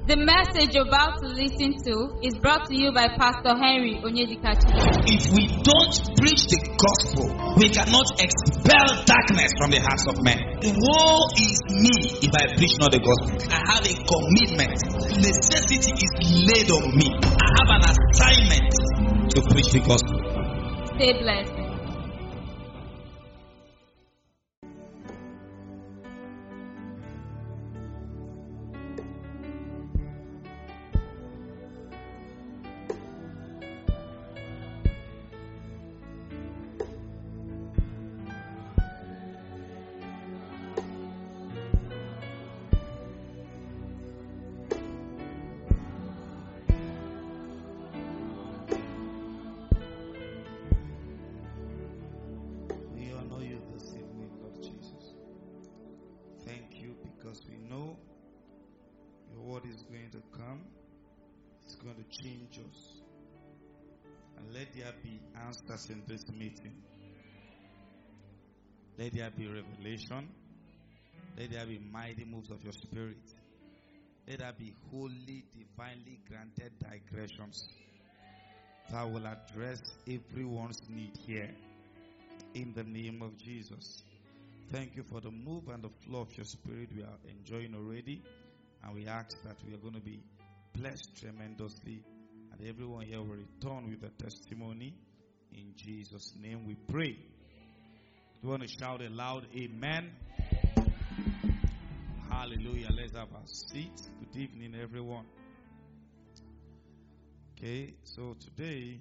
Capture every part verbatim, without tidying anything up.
The message you're about to listen to is brought to you by Pastor Henry Onyedikachi. If we don't preach the gospel, we cannot expel darkness from the hearts of men. Woe is me if I preach not the gospel. I have a commitment. Necessity is laid on me. I have an assignment to preach the gospel. Stay blessed. Change us, and let there be answers in this meeting. Let there be revelation. Let there be mighty moves of your spirit. Let there be holy, divinely granted digressions that will address everyone's need here in the name of Jesus. Thank you for the move and the flow of your spirit we are enjoying already, and we ask that we are going to be blessed tremendously, and everyone here will return with a testimony. In Jesus' name we pray. You want to shout a loud amen? Hallelujah. Let's have a seat. Good evening, everyone. Okay, so today,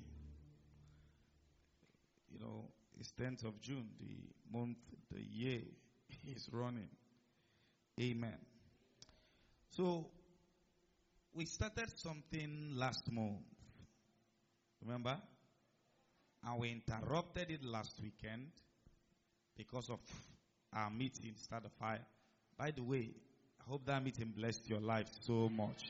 you know, it's tenth of June, the month, the year is running. Amen. So, we started something last month, remember? And we interrupted it last weekend because of our meeting, Start the Fire. By the way, I hope that meeting blessed your life so much.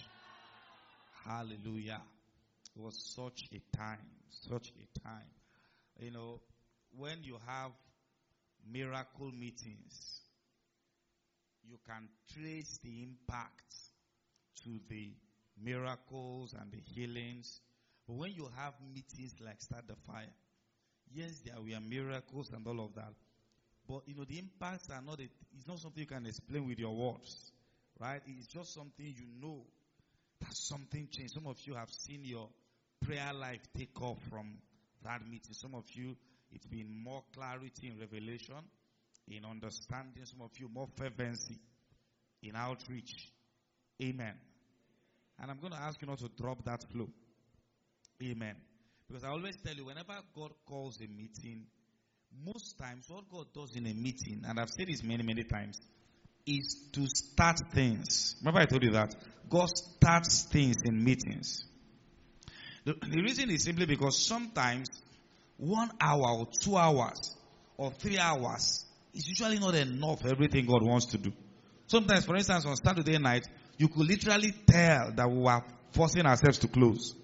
Hallelujah. It was such a time, such a time. You know, when you have miracle meetings, you can trace the impact to the miracles and the healings. But when you have meetings like Start the Fire, yes, there were miracles and all of that. But, you know, the impacts are not, a, it's not something you can explain with your words, right? It's just something you know that something changed. Some of you have seen your prayer life take off from that meeting. Some of you, it's been more clarity in revelation, in understanding. Some of you, more fervency in outreach. Amen. And I'm going to ask you not to drop that flow. Amen. Because I always tell you, whenever God calls a meeting, most times what God does in a meeting, and I've said this many, many times, is to start things. Remember I told you that? God starts things in meetings. The, the reason is simply because sometimes one hour or two hours or three hours is usually not enough for everything God wants to do. Sometimes, for instance, on Saturday night, you could literally tell that we were forcing ourselves to close.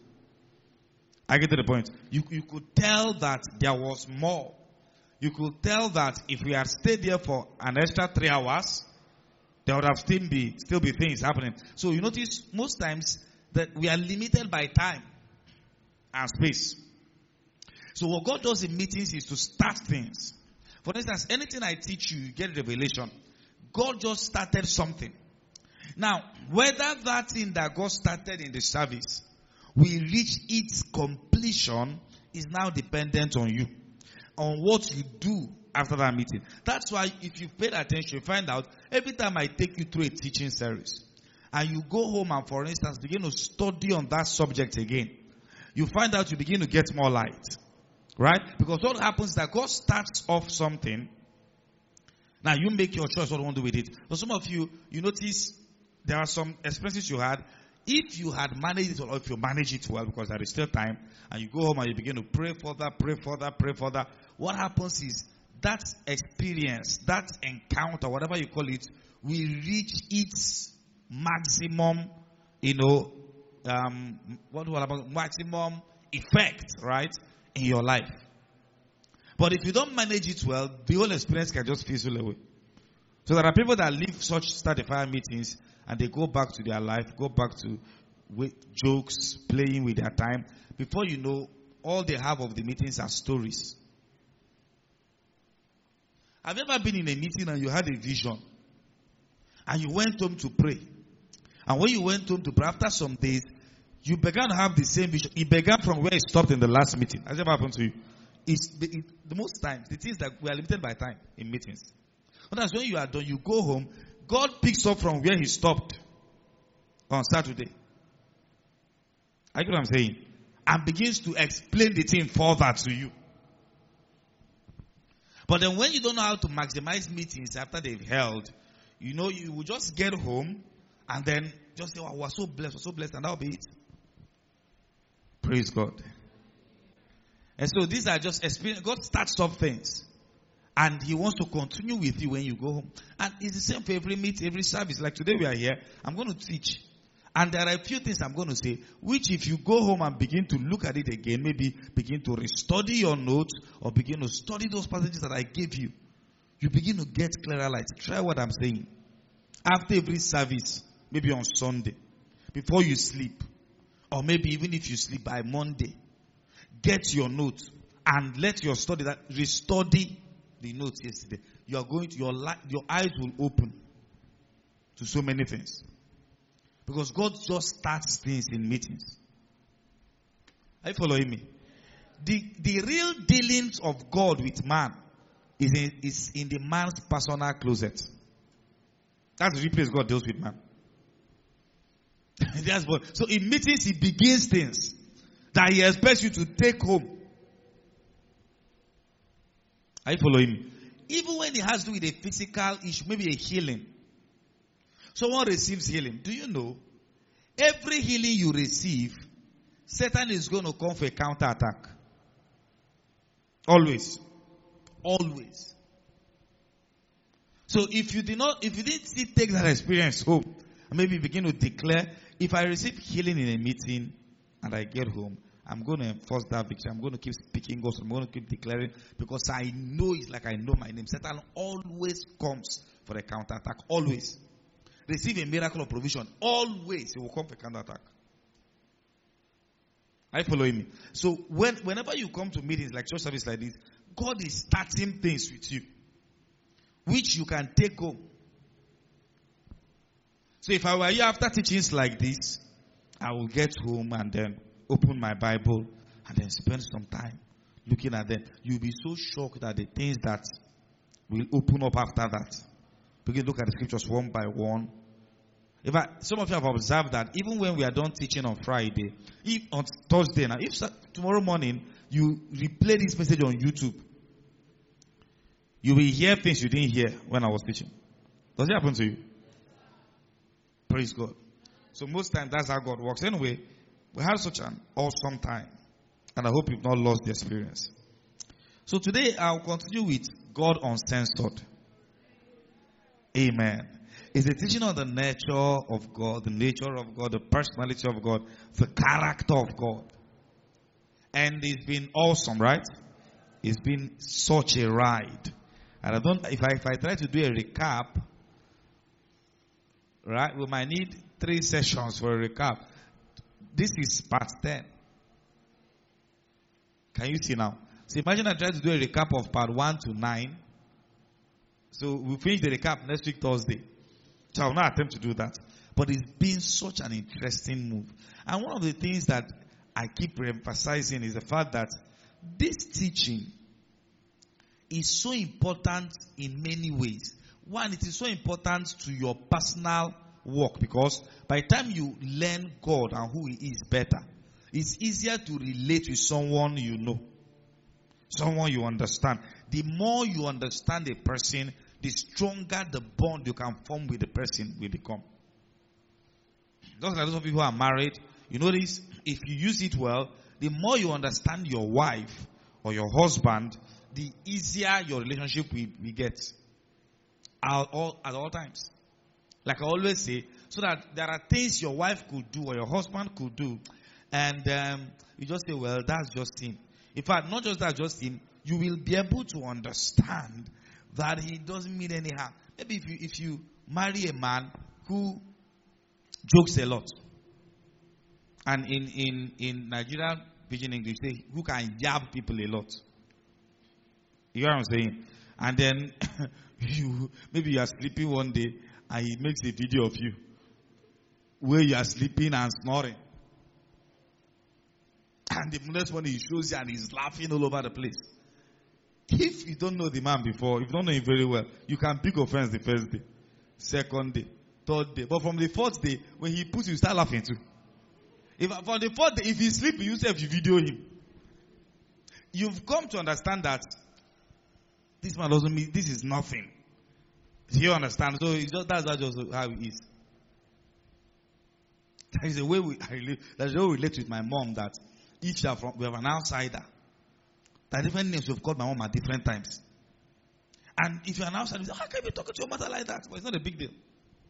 I get to the point. You, you could tell that there was more. You could tell that if we had stayed there for an extra three hours, there would have still be, still be things happening. So you notice most times that we are limited by time and space. So what God does in meetings is to start things. For instance, anything I teach you, you get revelation. God just started something. Now, whether that thing that God started in the service will reach its completion is now dependent on you, on what you do after that meeting. That's why if you paid attention, you find out every time I take you through a teaching series and you go home and, for instance, begin to study on that subject again, you find out you begin to get more light. Right? Because what happens is that God starts off something. Now you make your choice what you want to do with it. So some of you, you notice there are some expenses you had. If you had managed it or if you manage it well, because there is still time, and you go home and you begin to pray further, pray further, pray further, what happens is that experience, that encounter, whatever you call it, will reach its maximum, you know, um, what do I about maximum effect, right, in your life. But if you don't manage it well, the whole experience can just fizzle away. So there are people that leave such start the fire meetings and they go back to their life, go back to with jokes, playing with their time. Before you know, all they have of the meetings are stories. Have you ever been in a meeting and you had a vision and you went home to pray? And when you went home to pray, after some days, you began to have the same vision. It began from where it stopped in the last meeting. Has it ever happened to you? It's the, it, the most times, it is that we are limited by time in meetings. Sometimes when you are done, you go home, God picks up from where he stopped on Saturday. I get what I'm saying? And begins to explain the thing further to you. But then when you don't know how to maximize meetings after they've held, you know, you will just get home and then just say, oh, we're so blessed, we're so blessed, and that'll be it. Praise God. And so these are just experience. God starts up things. And he wants to continue with you when you go home. And it's the same for every meet, every service. Like today we are here, I'm going to teach. And there are a few things I'm going to say, which if you go home and begin to look at it again, maybe begin to restudy your notes or begin to study those passages that I gave you, you begin to get clearer light. Try what I'm saying. After every service, maybe on Sunday, before you sleep, or maybe even if you sleep by Monday, get your notes and let your study that restudy the notes yesterday. You are going to your li- your eyes will open to so many things. Because God just starts things in meetings. Are you following me? The, the real dealings of God with man is in, is in the man's personal closet. That's the real place God deals with man. That's what, so in meetings, he begins things that he expects you to take home. Are you following me? Even when it has to do with a physical issue, maybe a healing. Someone receives healing. Do you know? Every healing you receive, Satan is going to come for a counterattack. Always. Always. So if you did not, if you didn't still take that experience home, and maybe begin to declare, if I receive healing in a meeting and I get home, I'm going to enforce that victory. I'm going to keep speaking God's. I'm going to keep declaring because I know it's like I know my name. Satan always comes for a counterattack. Always. Receive a miracle of provision. Always he will come for a counterattack. Are you following me? So when, whenever you come to meetings like church service like this, God is starting things with you, which you can take home. So if I were here after teachings like this, I will get home and then open my Bible and then spend some time looking at them. You'll be so shocked at the things that will open up after that. Begin to look at the scriptures one by one. In fact, some of you have observed that even when we are done teaching on Friday, if on Thursday, now if tomorrow morning you replay this message on YouTube, you will hear things you didn't hear when I was teaching. Does it happen to you? Praise God. So most times that's how God works. Anyway, we had such an awesome time. And I hope you've not lost the experience. So today I'll continue with God Uncensored. Amen. It's a teaching on the nature of God, the nature of God, the personality of God, the character of God. And it's been awesome, right? It's been such a ride. And I don't, if I, if I try to do a recap, right, we might need three sessions for a recap. This is part ten. Can you see now? So imagine I try to do a recap of part one to nine. So we'll finish the recap next week, Thursday. So I will not attempt to do that. But it's been such an interesting move. And one of the things that I keep emphasizing is the fact that this teaching is so important in many ways. One, it is so important to your personal walk because by the time you learn God and who He is better, it's easier to relate with someone you know, someone you understand. The more you understand a person, the stronger the bond you can form with the person will become. Just like those of you who are married, you notice if you use it well, the more you understand your wife or your husband, the easier your relationship will, will get at all, at all times. Like I always say, so that there are things your wife could do or your husband could do, and um, you just say, well, that's just him. In fact, not just that, just him, you will be able to understand that he doesn't mean any harm. maybe if you, if you marry a man who jokes a lot, and in, in, in Nigerian Pidgin English, say, who can yab people a lot. You know what I'm saying? And then, you maybe you are sleeping one day, and he makes a video of you, where you are sleeping and snoring. And the next one he shows you and he's laughing all over the place. If you don't know the man before, if you don't know him very well, you can pick offense the first day, second day, third day. But from the fourth day, when he puts you, you start laughing too. If from the fourth day, if he's sleeping, you yourself, you video him. You've come to understand that this man doesn't mean this is nothing. Do you understand? So it's just, that's just how he is. That is the way we I relate. That's the way we relate with my mom. That if you are from, we have an outsider. There are different names we've called my mom at different times. And if you're an outsider, you say, how can you be talking to your mother like that? Well, it's not a big deal.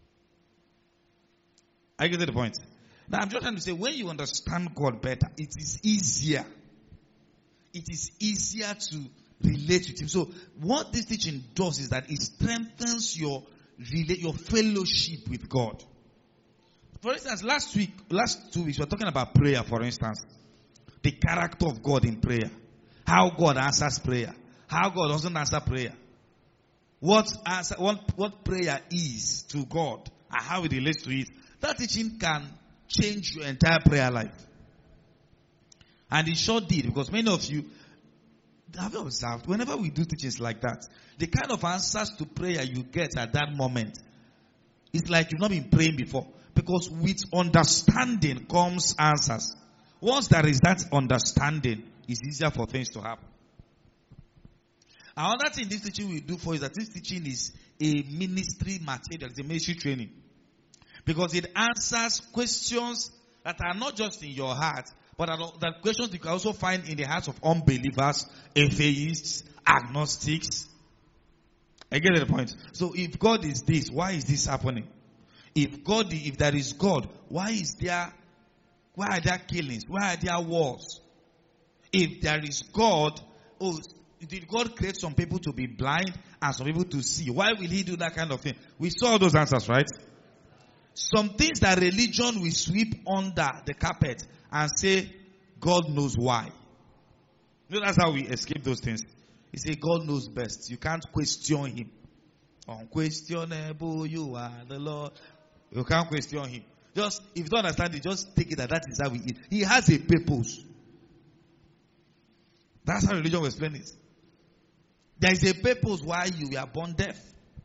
I get the point. Now I'm just trying to say, when you understand God better, it is easier. It is easier to relate with Him. So what this teaching does is that it strengthens your your fellowship with God. For instance, last week, last two weeks, we were talking about prayer, for instance. The character of God in prayer. How God answers prayer. How God doesn't answer prayer. What, answer, what, what prayer is to God and how it relates to it. That teaching can change your entire prayer life. And it sure did, because many of you, have you observed, whenever we do teachings like that, the kind of answers to prayer you get at that moment, it's like you've not been praying before. Because with understanding comes answers. Once there is that understanding, it's easier for things to happen. Another thing this teaching will do for you is that this teaching is a ministry material, it's a ministry training. Because it answers questions that are not just in your heart, but are that questions you can also find in the hearts of unbelievers, atheists, agnostics. I get the point. So if God is this, why is this happening? If God, if there is God, why is there, why are there killings? Why are there wars? If there is God, oh, did God create some people to be blind and some people to see? Why will He do that kind of thing? We saw those answers, right? Some things that religion will sweep under the carpet and say, God knows why. You know, that's how we escape those things. He say, God knows best. You can't question Him. Unquestionable, you are the Lord. You can't question Him. Just, if you don't understand it, just take it that that is how He is. He has a purpose. That's how religion will explain it. There is a purpose why you were born deaf.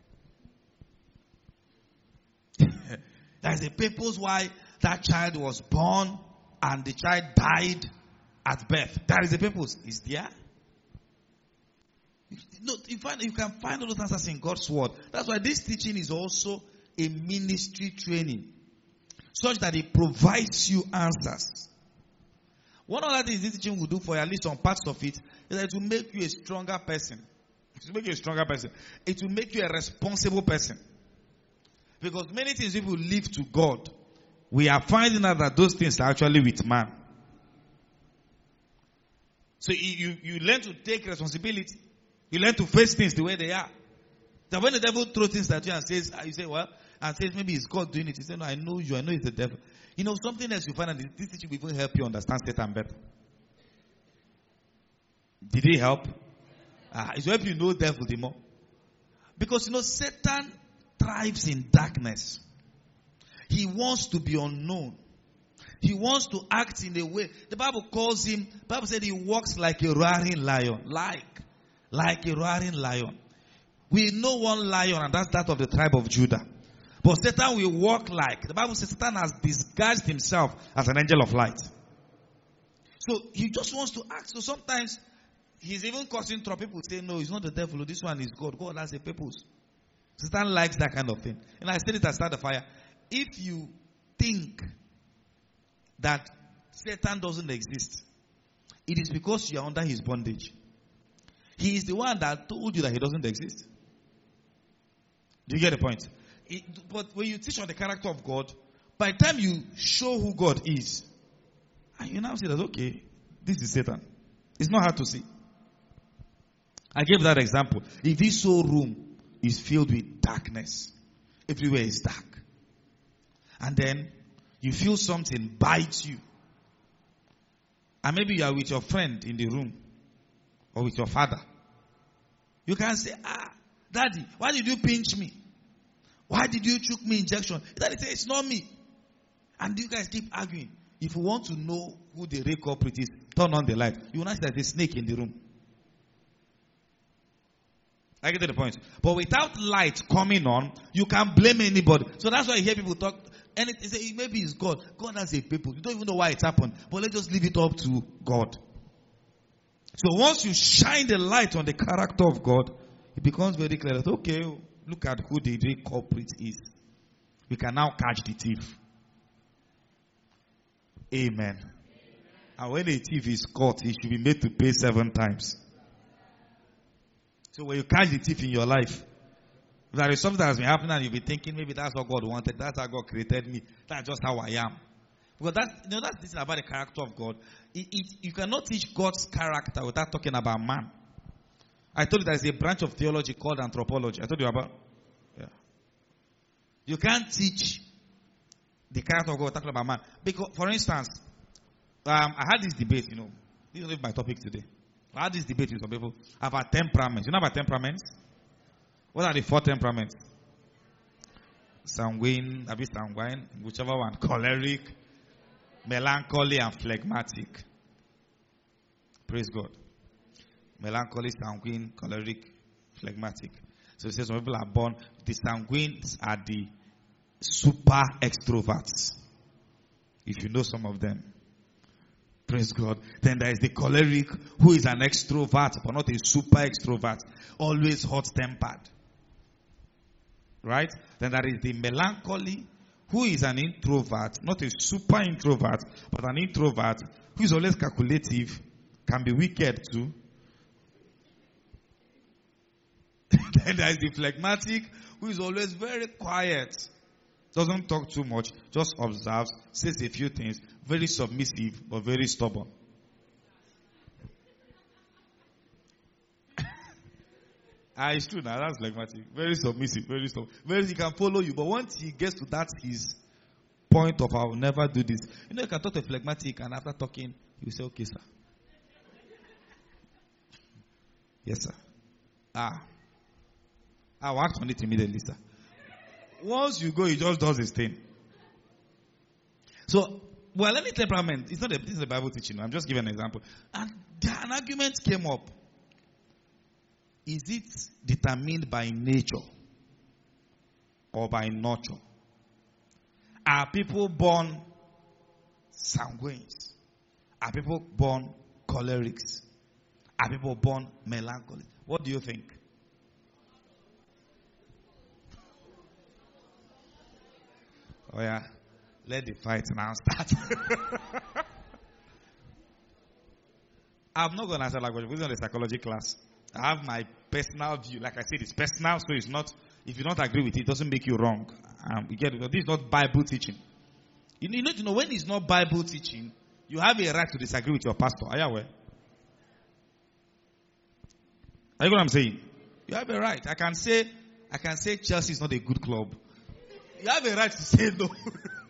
There is a purpose why that child was born and the child died at birth. There is a purpose. Is there? No, you, find, you can find all those answers in God's word. That's why this teaching is also a ministry training, such that it provides you answers. One other thing this teaching will do for you, at least on parts of it, is that it will make you a stronger person. It will make you a stronger person. It will make you a responsible person. Because many things people leave to God, we are finding out that those things are actually with man. So you, you learn to take responsibility. You learn to face things the way they are. That when the devil throws things at you and says, you say, well, and says maybe it's God doing it. You say, no, I know you, I know it's the devil. You know, something else you find out, this teaching will even help you understand Satan better. Did it help? Ah, it will help you know the devil the more. Because, you know, Satan thrives in darkness. He wants to be unknown. He wants to act in a way. The Bible calls him, the Bible said he walks like a roaring lion. Like, like a roaring lion. We know one lion, and that's that of the tribe of Judah. But Satan will walk like, the Bible says Satan has disguised himself as an angel of light. So he just wants to act. So sometimes he's even causing trouble. People say, no, it's not the devil. This one is God. God has a purpose. Satan likes that kind of thing. And I said it at Start the Fire. If you think that Satan doesn't exist, it is because you are under his bondage. He is the one that told you that he doesn't exist. Do you get the point? It, but when you teach on the character of God, by the time you show who God is, and you now say that, okay, this is Satan. It's not hard to see. I gave that example. If this whole room is filled with darkness. Everywhere is dark. And then you feel something bite you. And maybe you are with your friend in the room. Or with your father. You can say, ah, Daddy, why did you pinch me? Why did you choke me injection? Daddy says, it's not me. And you guys keep arguing. If you want to know who the real culprit is, turn on the light. You will not see there's a snake in the room. I get to the point. But without light coming on, you can't blame anybody. So that's why you hear people talk. Anything, say, maybe it's God. God has a people. You don't even know why it happened. But let's just leave it up to God. So once you shine the light on the character of God, it becomes very clear that, okay, look at who the real culprit is. We can now catch the thief. Amen. And when a thief is caught, he should be made to pay seven times. So when you catch the thief in your life, there is something that has been happening and you'll be thinking, maybe that's what God wanted. That's how God created me. That's just how I am. Because that's, you know, that's the thing about the character of God. It, it, you cannot teach God's character without talking about man. I told you there's a branch of theology called anthropology. I told you about. Yeah. You can't teach the character of God without talking about man. Because, for instance, um, I had this debate, you know. This is my topic today. I had this debate with some people about temperaments. You know about temperaments? What are the four temperaments? Sanguine, a bit sanguine, whichever one. Choleric, melancholy, and phlegmatic. Praise God. Melancholy, sanguine, choleric, phlegmatic. So it says some people are born, the sanguines are the super extroverts. If you know some of them. Praise God. Then there is the choleric, who is an extrovert, but not a super extrovert. Always hot-tempered. Right? Then there is the melancholy, who is an introvert, not a super introvert, but an introvert, who is always calculative, can be wicked too. Then there is the phlegmatic, who is always very quiet. Doesn't talk too much, just observes, says a few things, very submissive, but very stubborn. Ah, it's true now, that's phlegmatic. Very submissive, very stubborn. Very, he can follow you, but once he gets to that, his point of, I will never do this. You know, you can talk to a phlegmatic, and after talking, he will say, okay, sir. Yes, sir. Ah. I will act on it immediately, sir. Once you go, he just does his thing. So, well, any temperament, it's not a, this is a Bible teaching. I'm just giving an example. And an argument came up. Is it determined by nature or by nurture? Are people born sanguines? Are people born cholerics? Are people born melancholy? What do you think? Oh yeah, let the fight now start. I'm not going to answer that question. We're in a psychology class. I have my personal view. Like I said, it's personal, so it's not. If you don't agree with it, it doesn't make you wrong. Um, you get it. This is not Bible teaching. You need to know when it's not Bible teaching, you have a right to disagree with your pastor. Are you aware? Are you know what I'm saying? You have a right. I can say, I can say Chelsea is not a good club. You have a right to say no. Do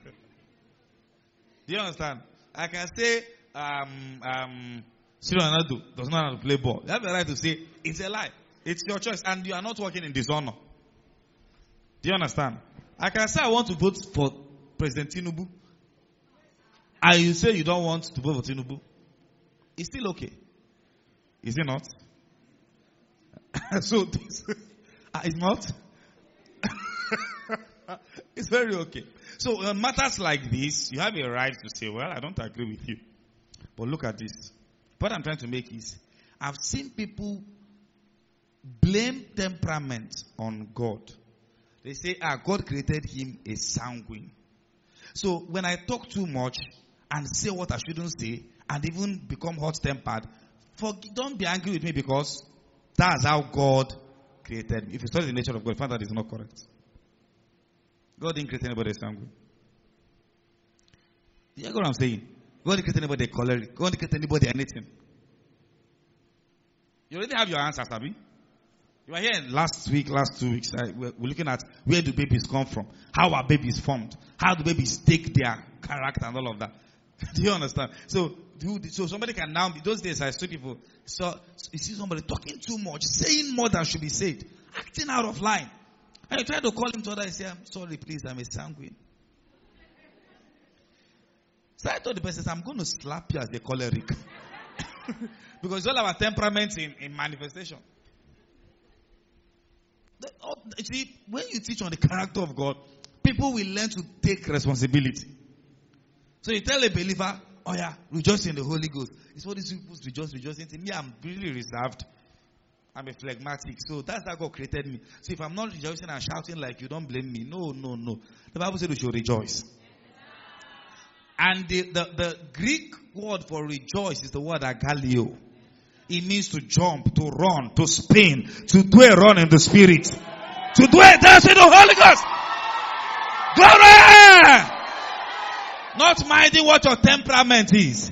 you understand? I can say, um, um, Cyril Ronaldo does not know how to play ball. You have a right to say, it's a lie. It's your choice. And you are not working in dishonor. Do you understand? I can say I want to vote for President Tinubu. And you say you don't want to vote for Tinubu. It's still okay. Is it not? So, this, uh, it's not? It's very okay. So, uh, matters like this, you have a right to say, well, I don't agree with you. But look at this. What I'm trying to make is, I've seen people blame temperament on God. They say, ah, God created him a sanguine. So, when I talk too much and say what I shouldn't say, and even become hot-tempered, for, don't be angry with me because that's how God created me. If you study the nature of God, you find that it's not correct. God didn't create anybody sanguine. You know what I'm saying? God didn't create anybody choleric. God didn't create anybody anything. You already have your answer, Sabi. You were here last week, last two weeks. I, we're, we're looking at where do babies come from, how are babies formed, how do babies take their character and all of that. Do you understand? So, do, so somebody can now be, those days I saw people, so you see somebody talking too much, saying more than should be said, acting out of line. And you try to call him to other, I say, I'm sorry, please, I'm a sanguine. So I told the person, I'm going to slap you as they call it Rick. Because it's all about temperament in, in manifestation. The, oh, you see, when you teach on the character of God, people will learn to take responsibility. So you tell a believer, oh yeah, rejoice in the Holy Ghost. It's what these people rejoice, rejoicing in. Me, I'm really reserved. I'm a phlegmatic. So that's how God created me. So if I'm not rejoicing and shouting like you, don't blame me. No, no, no. The Bible said we should rejoice. And the, the, the Greek word for rejoice is the word agalio. It means to jump, to run, to spin, to do a run in the spirit. To do a dance in the Holy Ghost. Glory! Not minding what your temperament is.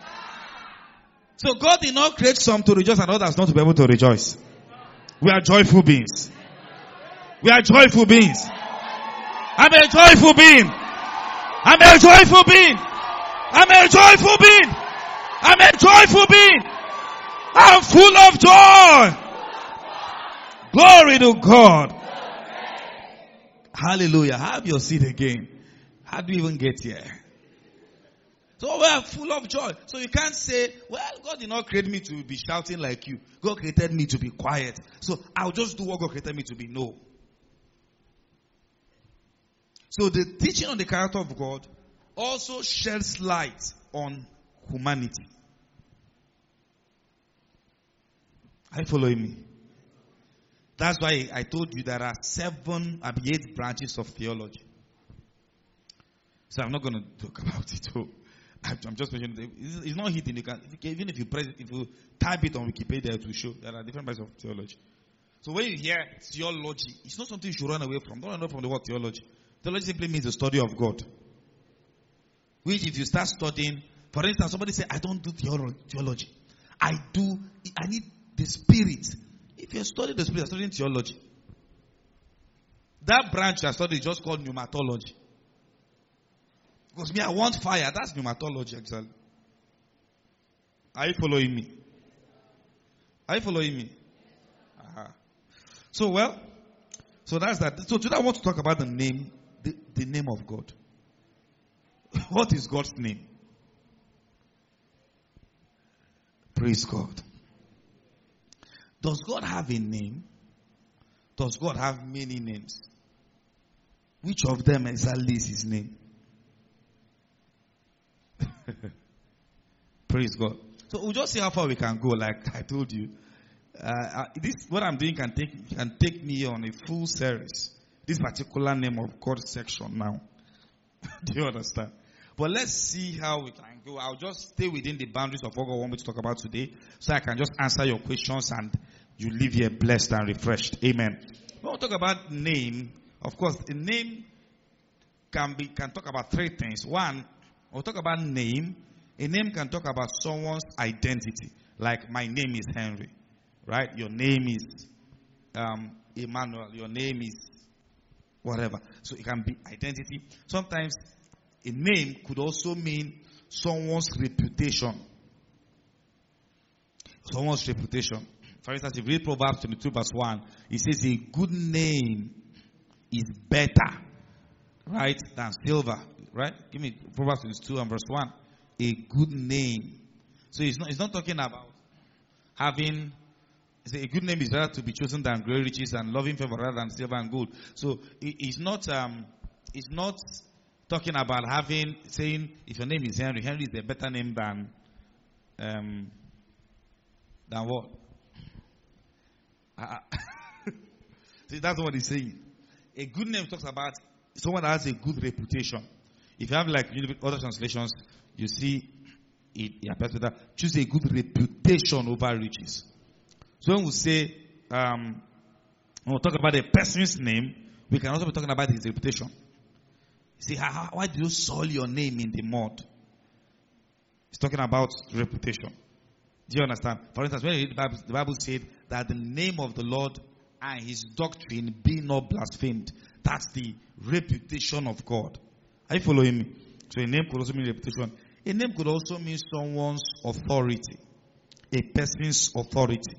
So God did not create some to rejoice and others not to be able to rejoice. We are joyful beings. We are joyful beings. I'm a joyful being. I'm a joyful being. I'm a joyful being. I'm a joyful being. I'm full of joy. Glory to God. Hallelujah. Have your seat again. How do you even get here? So we are full of joy. So you can't say, well, God did not create me to be shouting like you. God created me to be quiet. So I'll just do what God created me to be. No. So the teaching on the character of God also sheds light on humanity. Are you following me? That's why I told you there are seven, eight branches of theology. So I'm not going to talk about it. So I'm just mentioning it. It's not hidden. You can, even if you press it, if you type it on Wikipedia, it will show there are different branches of theology. So when you hear theology, it's not something you should run away from. Don't run away from the word theology. Theology simply means the study of God. Which if you start studying, for instance, somebody say, I don't do theology. I do, I need the Spirit. If you're studying the Spirit, you're studying theology. That branch I studied is just called pneumatology. Because me, I want fire. That's pneumatology, actually. Are you following me? Are you following me? Uh-huh. So, well, so that's that. So today I want to talk about the name, the, the name of God. What is God's name? Praise God. Does God have a name? Does God have many names? Which of them exactly is his name? Praise God. So we'll just see how far we can go. Like I told you, uh, this what I'm doing can take can take me on a full series. This particular name of God section now. Do you understand? But let's see how we can go. I'll just stay within the boundaries of what God wants me to talk about today, so I can just answer your questions and you leave here blessed and refreshed. Amen. When we talk about name, of course, the name can be can talk about three things. One, we'll talk about name. A name can talk about someone's identity. Like, my name is Henry. Right? Your name is um, Emmanuel. Your name is whatever. So it can be identity. Sometimes a name could also mean someone's reputation. Someone's reputation. For instance, if you read Proverbs twenty-two verse one, it says a good name is better, right, than silver. Right? Give me Proverbs twenty-two and verse one. A good name. So it's not, it's not talking about having, a good name is better to be chosen than great riches and loving favor rather than silver and gold. So it, it's not, um, it's not talking about having, saying, if your name is Henry, Henry is a better name than, um, than what? Uh, See, that's what he's saying. A good name talks about someone that has a good reputation. If you have like other translations, you see it, it appears with that. Choose a good reputation over riches. So when we say, um, when we talk about a person's name, we can also be talking about his reputation. See, how, how, why do you soil your name in the mud? It's talking about reputation. Do you understand? For instance, when you read the Bible, the Bible said that the name of the Lord and his doctrine be not blasphemed. That's the reputation of God. Are you following me? So a name could also mean reputation. A name could also mean someone's authority. A person's authority.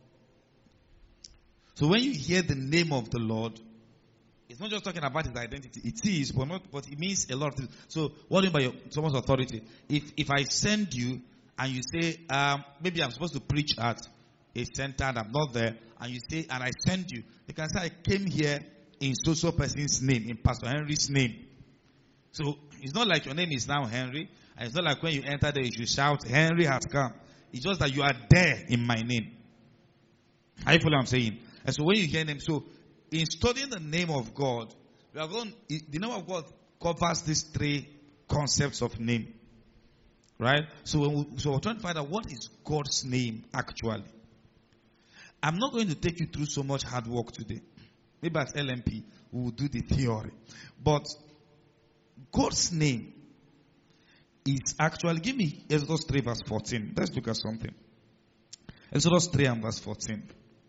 So when you hear the name of the Lord, it's not just talking about his identity. It is, but not. But it means a lot of things. So what do you mean by your, someone's authority? If if I send you and you say, um, maybe I'm supposed to preach at a center and I'm not there, and you say, and I send you, you can say I came here in so-so person's name, in Pastor Henry's name. So it's not like your name is now Henry, and it's not like when you enter there you should shout, Henry has come. It's just that you are there in my name. Are you following what I'm saying? And so when you hear name, so in studying the name of God, we are going, the name of God covers these three concepts of name. Right? So, when we, so we're trying to find out what is God's name actually. I'm not going to take you through so much hard work today. Maybe at L M P, we will do the theory. But God's name is actually, give me Exodus three verse fourteen. Let's look at something. Exodus three and verse fourteen.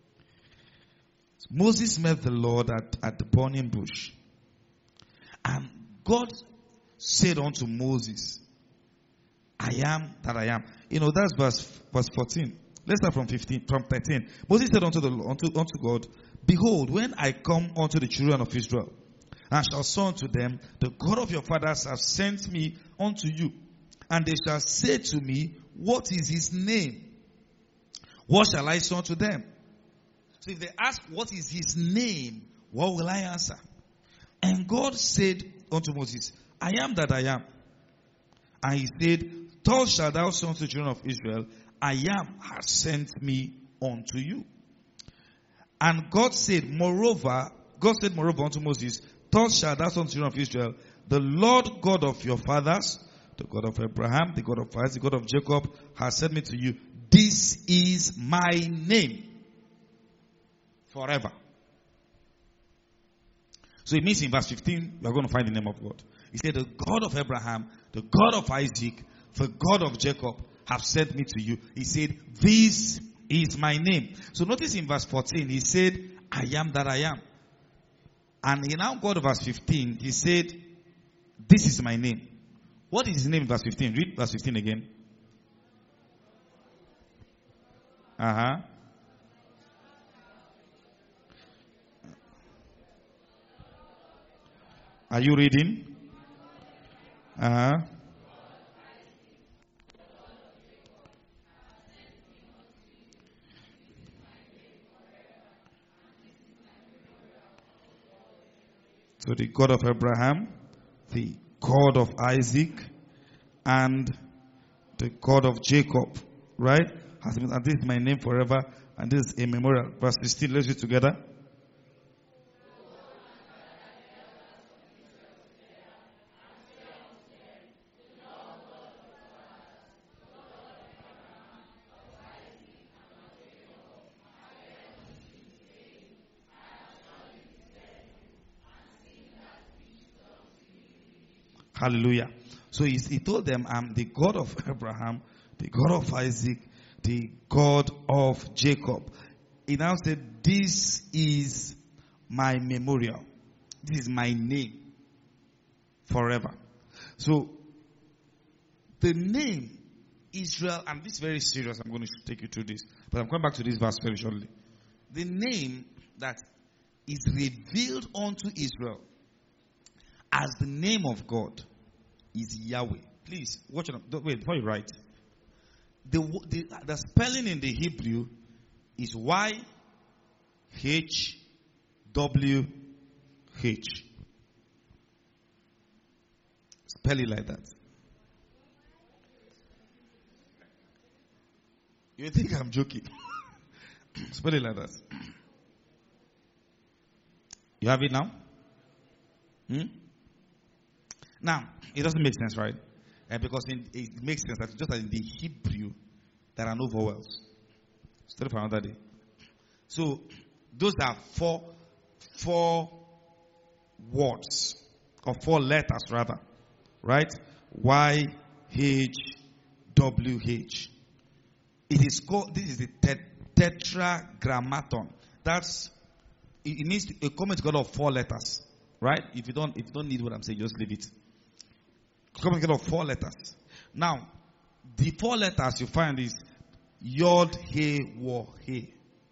Moses met the Lord at, at the burning bush. And God said unto Moses, I am that I am. You know, that's verse, verse fourteen. Let's start from fifteen, from thirteen. Moses said unto, the, unto, unto God, behold, when I come unto the children of Israel, and shall say unto them, the God of your fathers hath sent me unto you. And they shall say to me, what is his name? What shall I say unto them? So if they ask, what is his name? What will I answer? And God said unto Moses, I am that I am. And he said, thus shalt thou say unto the children of Israel, I am has sent me unto you. And God said, moreover, God said moreover unto Moses, thus shalt thou say unto the children of Israel, the Lord God of your fathers, the God of Abraham, the God of Isaac, the God of Jacob, has sent me to you. This is my name forever. So it means in verse fifteen, we are going to find the name of God. He said, the God of Abraham, the God of Isaac, the God of Jacob have sent me to you. He said, this is my name. So notice in verse fourteen, he said, I am that I am. And he now got to verse fifteen, he said, this is my name. What is his name in verse fifteen? Read verse fifteen again. Uh-huh. Are you reading? Uh-huh. So the God of Abraham, the God of Isaac, and the God of Jacob, right? And this is my name forever, and this is a memorial. Verse sixteen, let's read together. Hallelujah. So he, he told them, I'm the God of Abraham, the God of Isaac, the God of Jacob. He now said, this is my memorial. This is my name forever. So the name Israel, and this is very serious, I'm going to take you through this, but I'm coming back to this verse very shortly. The name that is revealed unto Israel as the name of God is Yahweh. Please, watch it. Don't wait, before you write. The, the, the spelling in the Hebrew is Y H W H. Spell it like that. You think I'm joking? Spell it like that. You have it now? Hmm? Now, it doesn't make sense, right? Uh, because in, it makes sense that just as in the Hebrew, there are no vowels. Story for another day. So, those are four, four words, or four letters rather, right? Y, H, W, H. It is called, this is the tet- tetragrammaton. That's it, it means a common together of four letters. Right? If you don't if you don't need what I'm saying, just leave it. Common together of four letters. Now, the four letters you find is Yod, He, Wa, He.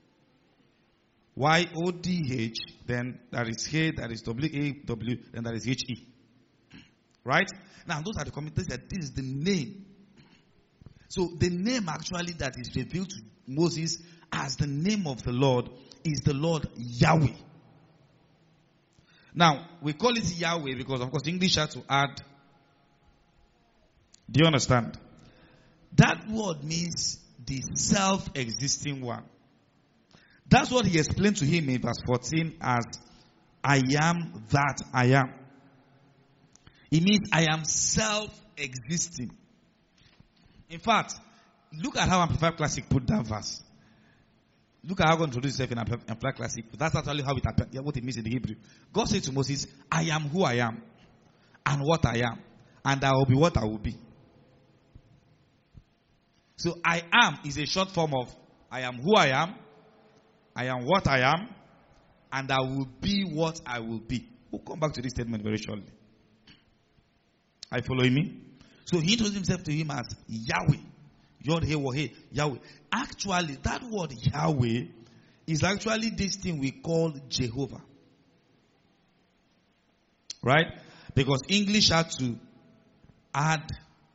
Y O D H, then that is He, that is W A W, then that is H E. Right? Now, those are the commentators that this is the name. So, the name actually that is revealed to Moses as the name of the Lord is the Lord Yahweh. Now, we call it Yahweh because, of course, English had to add. Do you understand? That word means the self-existing one. That's what he explained to him in verse fourteen as I am that I am. It means I am self-existing. In fact, look at how Amplified Classic put that verse. Look at how God introduced himself in Amplified Classic. That's actually how it, what it means in the Hebrew. God said to Moses, I am who I am and what I am, and I will be what I will be. So I am is a short form of I am who I am, I am what I am, and I will be what I will be. We'll come back to this statement very shortly. Are you following me? So he introduced himself to him as Yahweh. Yod He Wa He, Yahweh. Actually, that word Yahweh is actually this thing we call Jehovah. Right? Because English had to add.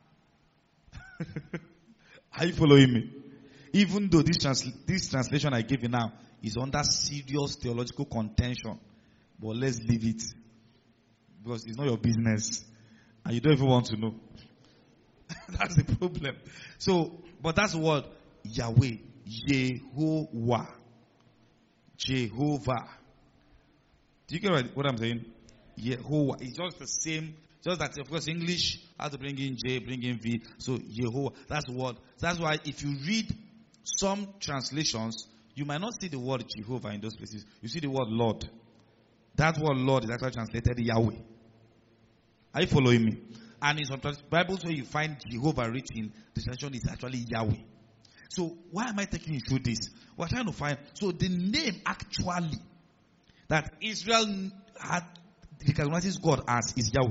Are you following me? Even though this, trans- this translation I gave you now is under serious theological contention. But let's leave it. Because it's not your business. And you don't even want to know. That's the problem. So, but that's the word Yahweh. Yehovah. Jehovah. Do you get what I'm saying? Yehovah. It's just the same. Just that, of course, English has to bring in J, bring in V. So, Yehovah. That's the word. That's why if you read some translations, you might not see the word Jehovah in those places. You see the word Lord. That word Lord is actually translated Yahweh. Are you following me? And in some Bibles where you find Jehovah written, the translation is actually Yahweh. So why am I taking you through this? We're trying to find. So the name actually that Israel had recognizes God as is Yahweh.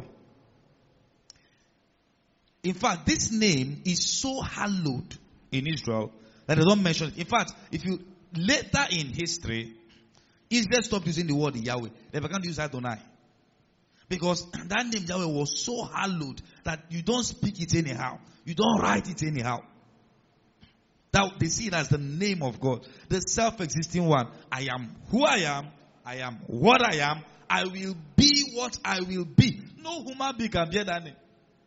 In fact, this name is so hallowed in Israel that they don't mention it. In fact, if you later in history, Israel stopped using the word Yahweh. They began to use Adonai. Because that name Yahweh was so hallowed that you don't speak it anyhow. You don't write it anyhow. That they see it as the name of God. The self-existing one. I am who I am. I am what I am. I will be what I will be. No human being can bear that name.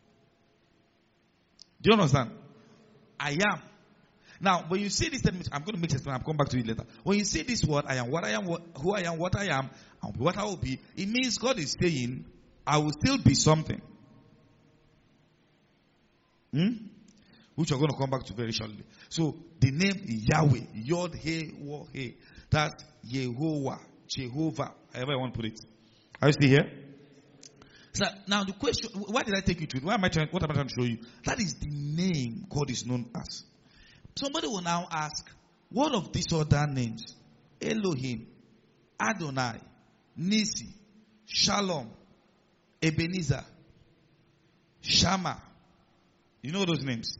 Do you understand? I am. Now, when you see this statement, I'm going to make it, I'll come back to it later. When you see this word, I am what I am, what, who I am, what I am, and what I will be, it means God is saying, I will still be something. Hmm? Which we're going to come back to very shortly. So, the name Yahweh, Yod He Wa He, that's Yehovah, Jehovah, however I want to put it. Are you still here? So, now the question, why did I take you to it? Why am I trying, what am I trying to show you? That is the name God is known as. Somebody will now ask, what of these other names? Elohim, Adonai, Nisi, Shalom, Ebenezer, Shammah. You know those names?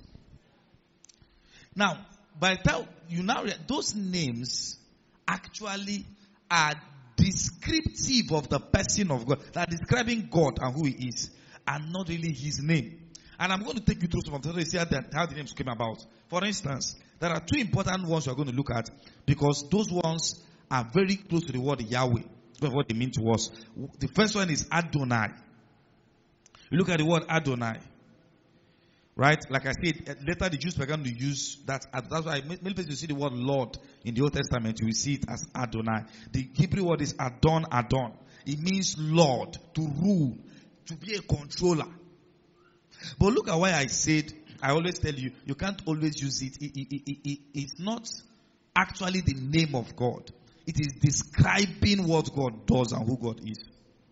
Now, by the time you now realize, those names actually are descriptive of the person of God. They are describing God and who He is, and not really His name. And I'm going to take you through some of the things, see how the, how the names came about. For instance, there are two important ones we are going to look at because those ones are very close to the word Yahweh. That's what they mean to us. The first one is Adonai. You look at the word Adonai. Right? Like I said, later the Jews began to use that. That's why many places you see the word Lord in the Old Testament, you will see it as Adonai. The Hebrew word is Adon Adon. It means Lord, to rule, to be a controller. But look at why I said, I always tell you, you can't always use it. It, it, it, it. It's not actually the name of God. It is describing what God does and who God is.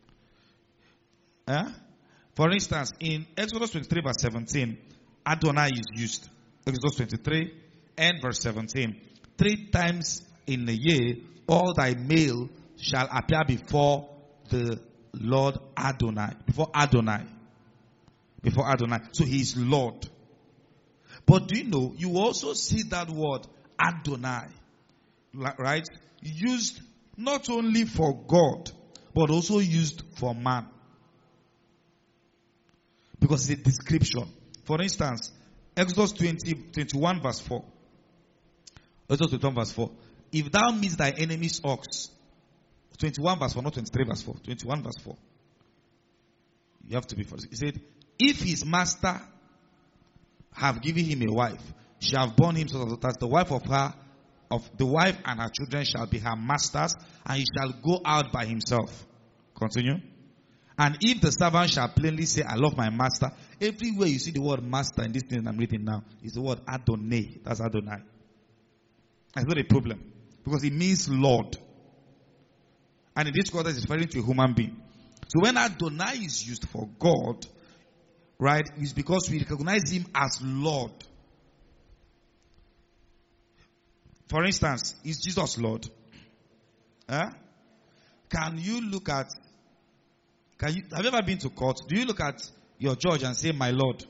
Eh? For instance, in Exodus twenty-three verse seventeen, Adonai is used. Exodus twenty-three and verse seventeen. Three times in a year, all thy male shall appear before the Lord Adonai. Before Adonai. Before Adonai. So he is Lord. But do you know, you also see that word Adonai, right? Used not only for God, but also used for man. Because it's a description. For instance, Exodus twenty, twenty-one verse four. Exodus twenty-one verse four. If thou meet thy enemy's ox, twenty-one verse four, not twenty-three verse four, twenty-one verse four. You have to be first. He said, if his master have given him a wife, she have borne him sons and daughters, the wife of her, of the wife and her children shall be her masters, and he shall go out by himself. Continue. And if the servant shall plainly say, I love my master, everywhere you see the word master in this thing I'm reading now, is the word Adonai. That's Adonai. That's not a problem. Because it means Lord. And in this context, it's referring to a human being. So when Adonai is used for God, right, it's because we recognize him as Lord. For instance, is Jesus Lord? Huh? Can you look at, can you, have you ever been to court? Do you look at your judge and say, my Lord?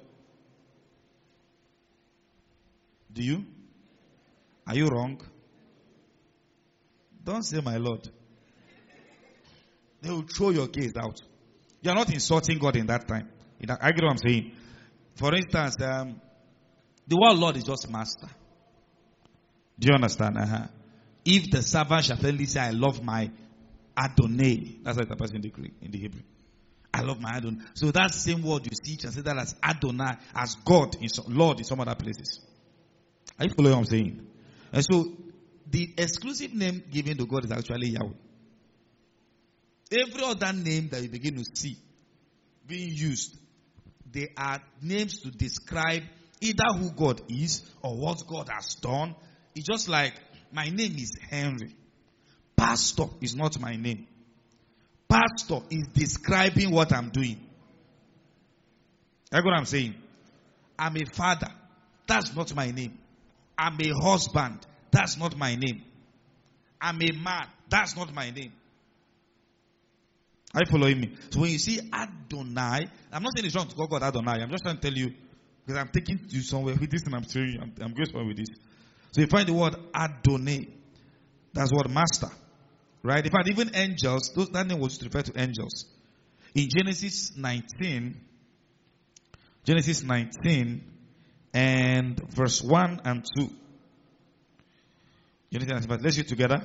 Do you? Are you wrong? Don't say my Lord. They will throw your case out. You are not insulting God in that time. I get what I'm saying. For instance, um, the word Lord is just master. Do you understand? Uh-huh. If the servant shall fairly say, I love my Adonai. That's how it's expressed in the Greek, in the Hebrew. I love my Adonai. So that same word you see translated as Adonai, as God, in some, Lord in some other places. Are you following what I'm saying? And so, the exclusive name given to God is actually Yahweh. Every other name that you begin to see being used, they are names to describe either who God is or what God has done. It's just like, my name is Henry. Pastor is not my name. Pastor is describing what I'm doing. That's what I'm saying. I'm a father. That's not my name. I'm a husband. That's not my name. I'm a man. That's not my name. Are you following me? So when you see Adonai, I'm not saying it's wrong to call God Adonai. I'm just trying to tell you, because I'm taking you somewhere with this and I'm telling you, I'm, I'm going somewhere with this. So you find the word Adonai. That's what master. Right? In fact, even angels, those, that name was used to refer to angels. In Genesis nineteen, Genesis nineteen and verse one and two. Genesis nineteen, let's read together.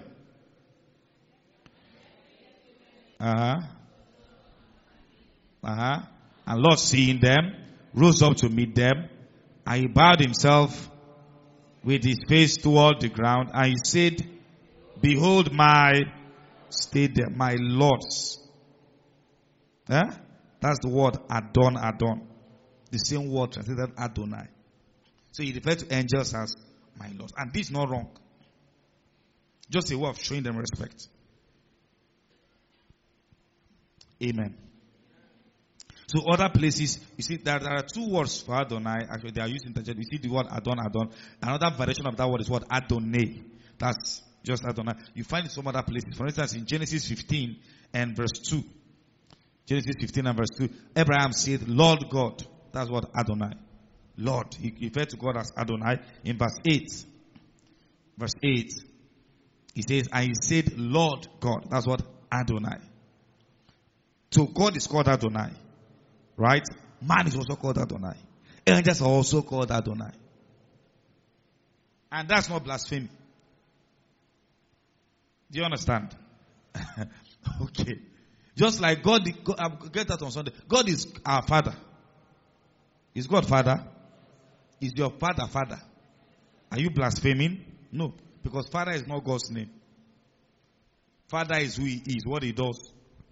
Uh-huh. Uh-huh. And Lord, seeing them, rose up to meet them, and he bowed himself with his face toward the ground, and he said, behold my, stay there, my lords. Huh? That's the word Adon, Adon. The same word translated Adonai. So he referred to angels as my lords. And this is not wrong. Just a way of showing them respect. Amen. So other places, you see, there, there are two words for Adonai. Actually, they are used interchangeably. You see the word Adon, Adon. Another variation of that word is what Adonai. That's just Adonai. You find it some other places. For instance, in Genesis fifteen and verse two. Genesis fifteen and verse two. Abraham said, Lord God. That's what Adonai. Lord. He referred to God as Adonai. In verse eight. Verse eight. He says, and he said, Lord God. That's what Adonai. So God is called Adonai. Right? Man is also called Adonai. Angels are also called Adonai. And that's not blasphemy. Do you understand? Okay. Just like God, God, I'll get that on Sunday. God is our Father. Is God Father? Is your Father Father? Are you blaspheming? No. Because Father is not God's name. Father is who he is, what he does.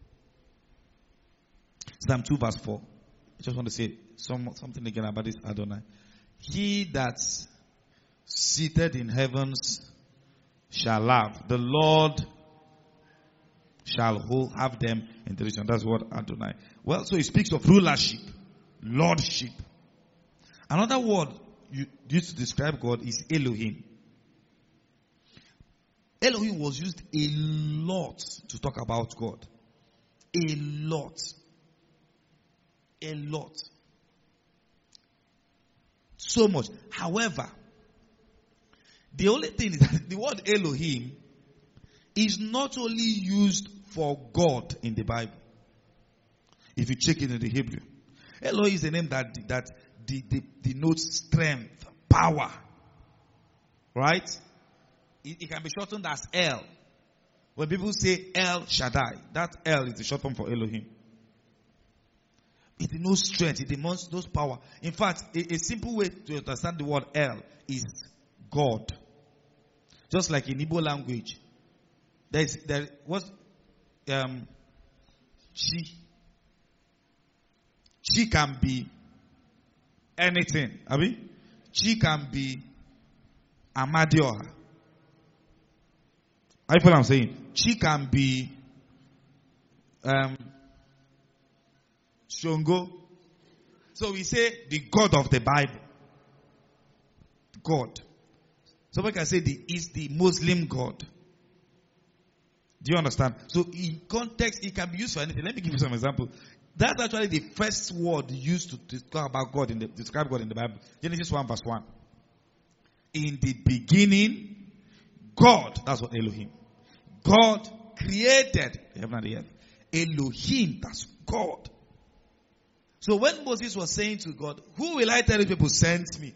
Psalm two verse four. I just want to say some, something again about this Adonai. He that's seated in heavens shall laugh. The Lord shall hold, have them in derision. That's what Adonai. Well, so he speaks of rulership, lordship. Another word you used to describe God is Elohim. Elohim was used a lot to talk about God. A lot. A lot. So much. However, the only thing is that the word Elohim is not only used for God in the Bible. If you check it in the Hebrew, Elohim is a name that that denotes strength, power. Right? It, it can be shortened as El. When people say El Shaddai, that El is the short form for Elohim. It denotes strength. It denotes power. In fact, a, a simple way to understand the word El is God. Just like in Igbo language, there is there was um Chi. Chi can be anything. I mean, Chi can be Amadioha. I feel what I'm saying. Chi can be um Shongo. So we say the God of the Bible. God. Somebody can say the is the Muslim God. Do you understand? So in context, it can be used for anything. Let me give you some example. That's actually the first word used to talk about God in the describe God in the Bible. Genesis one verse one. In the beginning, God. That's what Elohim. God created heaven and the earth. Elohim, that's God. So when Moses was saying to God, who will I tell you people sent me?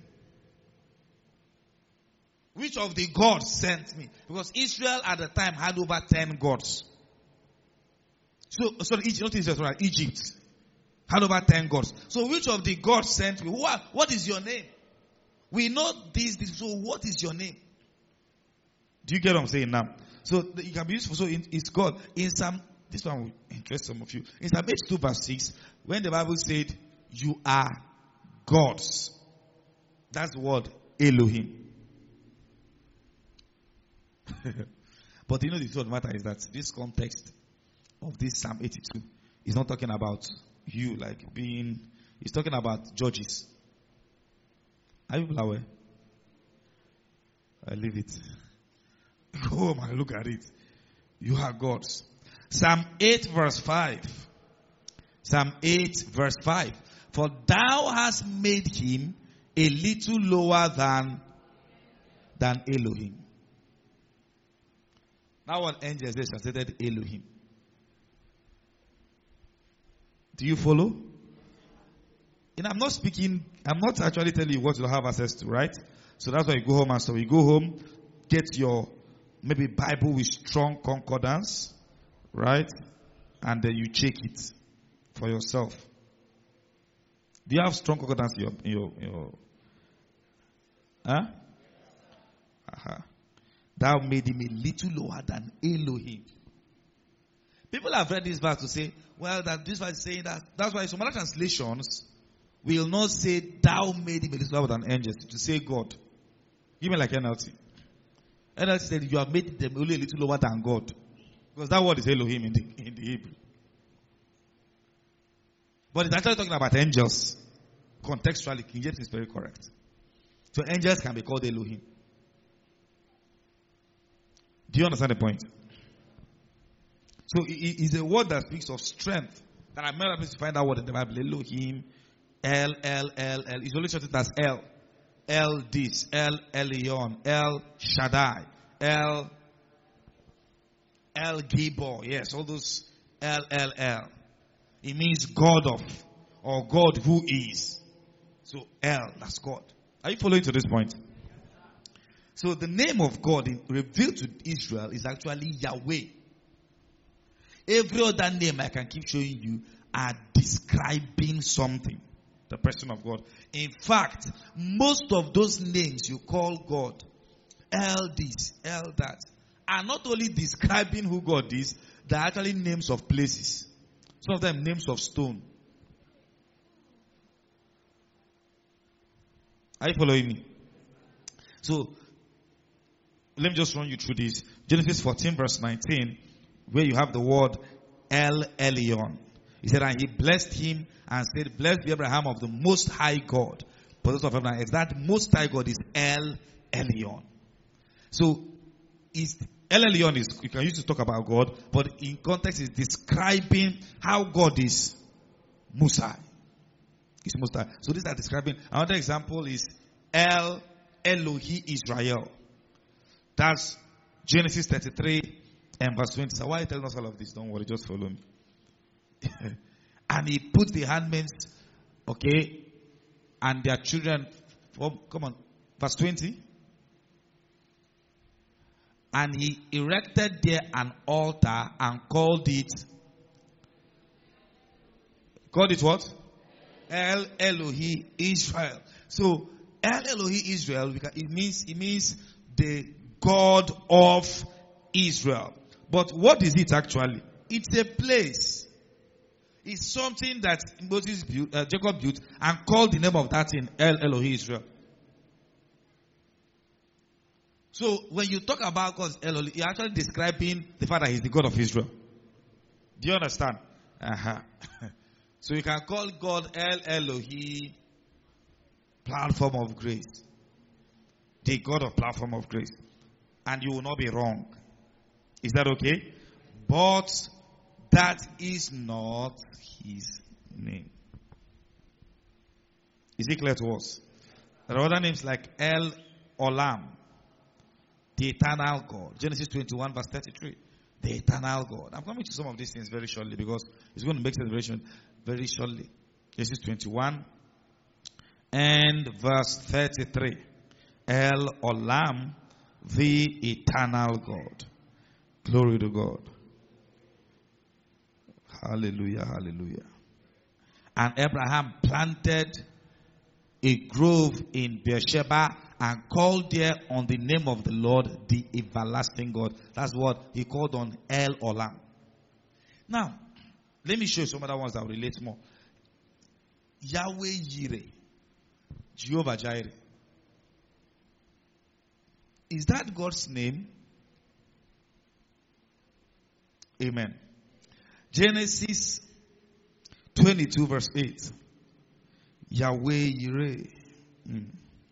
Which of the gods sent me? Because Israel at the time had over ten gods. So, sorry, Egypt, not Israel, sorry, Egypt had over ten gods. So which of the gods sent me? Who are, what is your name? We know this, this, so what is your name? Do you get what I'm saying now? So it can be useful. So in, it's God. In Psalm, this one will interest some of you. In Psalm eighty-two verse six, when the Bible said, you are gods. That's the word Elohim. But you know the truth of the matter is that this context of this Psalm eighty-two is not talking about you like being, it's talking about judges. Are you aware? I leave it. Go home and look at it. You are gods. Psalm eight verse five. Psalm eight verse five. For thou hast made him a little lower than, than Elohim. Now what angels they translated Elohim. Do you follow? And I'm not speaking, I'm not actually telling you what you have access to, right? So that's why you go home and so you go home, get your maybe Bible with strong concordance, right? And then you check it for yourself. Do you have strong concordance in your, in your, in your huh? Uh-huh. Thou made him a little lower than Elohim. People have read this verse to say, well, that this verse is saying that. That's why some other translations will not say, thou made him a little lower than angels, to say God. Give me like N L T. N L T said, you have made them only a little lower than God. Because that word is Elohim in the, in the Hebrew. But it's actually talking about angels. Contextually, King James is very correct. So angels can be called Elohim. Do you understand the point? So it is a word that speaks of strength. That I'm not able to find that word in the Bible. Elohim, El, El, El, El. It's only shortened as El. El this, El Elyon, El Shaddai, El, El Gibor. Yes, all those El, El, El. It means God of, or God who is. So El, that's God. Are you following to this point? So the name of God revealed to Israel is actually Yahweh. Every other name I can keep showing you are describing something. The person of God. In fact, most of those names you call God, El this, El that, are not only describing who God is, they're actually names of places. Some of them names of stone. Are you following me? So, let me just run you through this. Genesis fourteen verse nineteen, where you have the word El Elyon. He said, and he blessed him and said, blessed be Abraham of the Most High God. Possessor of heaven and earth. That Most High God is El Elyon. So, is El Elyon is, you can use to talk about God, but in context is describing how God is Musa. Is Musa. So these are describing. Another example is El Elohi Israel. That's Genesis thirty-three and verse twenty. So why are you telling us all of this? Don't worry, just follow me. And he put the handmaids, okay, and their children. Oh, come on, verse twenty. And he erected there an altar and called it. Called it what? El Elohi Israel. So El Elohi Israel, it means it means the God of Israel. But what is it actually? It's a place. It's something that Moses built, uh, Jacob built, and called the name of that in El Elohi Israel. So when you talk about God's Elohi, you're actually describing the fact that He's the God of Israel. Do you understand? Uh-huh. So you can call God El Elohi, platform of grace. The God of platform of grace. And you will not be wrong. Is that okay? But that is not His name. Is it clear to us? There are other names like El Olam, the eternal God. Genesis twenty-one verse thirty-three. The eternal God. I'm coming to some of these things very shortly because it's going to make sense very, very shortly. Genesis twenty-one and verse thirty-three. El Olam, the eternal God. Glory to God. Hallelujah, hallelujah. And Abraham planted a grove in Beersheba and called there on the name of the Lord, the everlasting God. That's what he called on El Olam. Now, let me show you some other ones that will relate more. Yahweh Yireh, Jehovah Jireh. Is that God's name? Amen. Genesis twenty-two verse eight. Yahweh Yireh. Mm.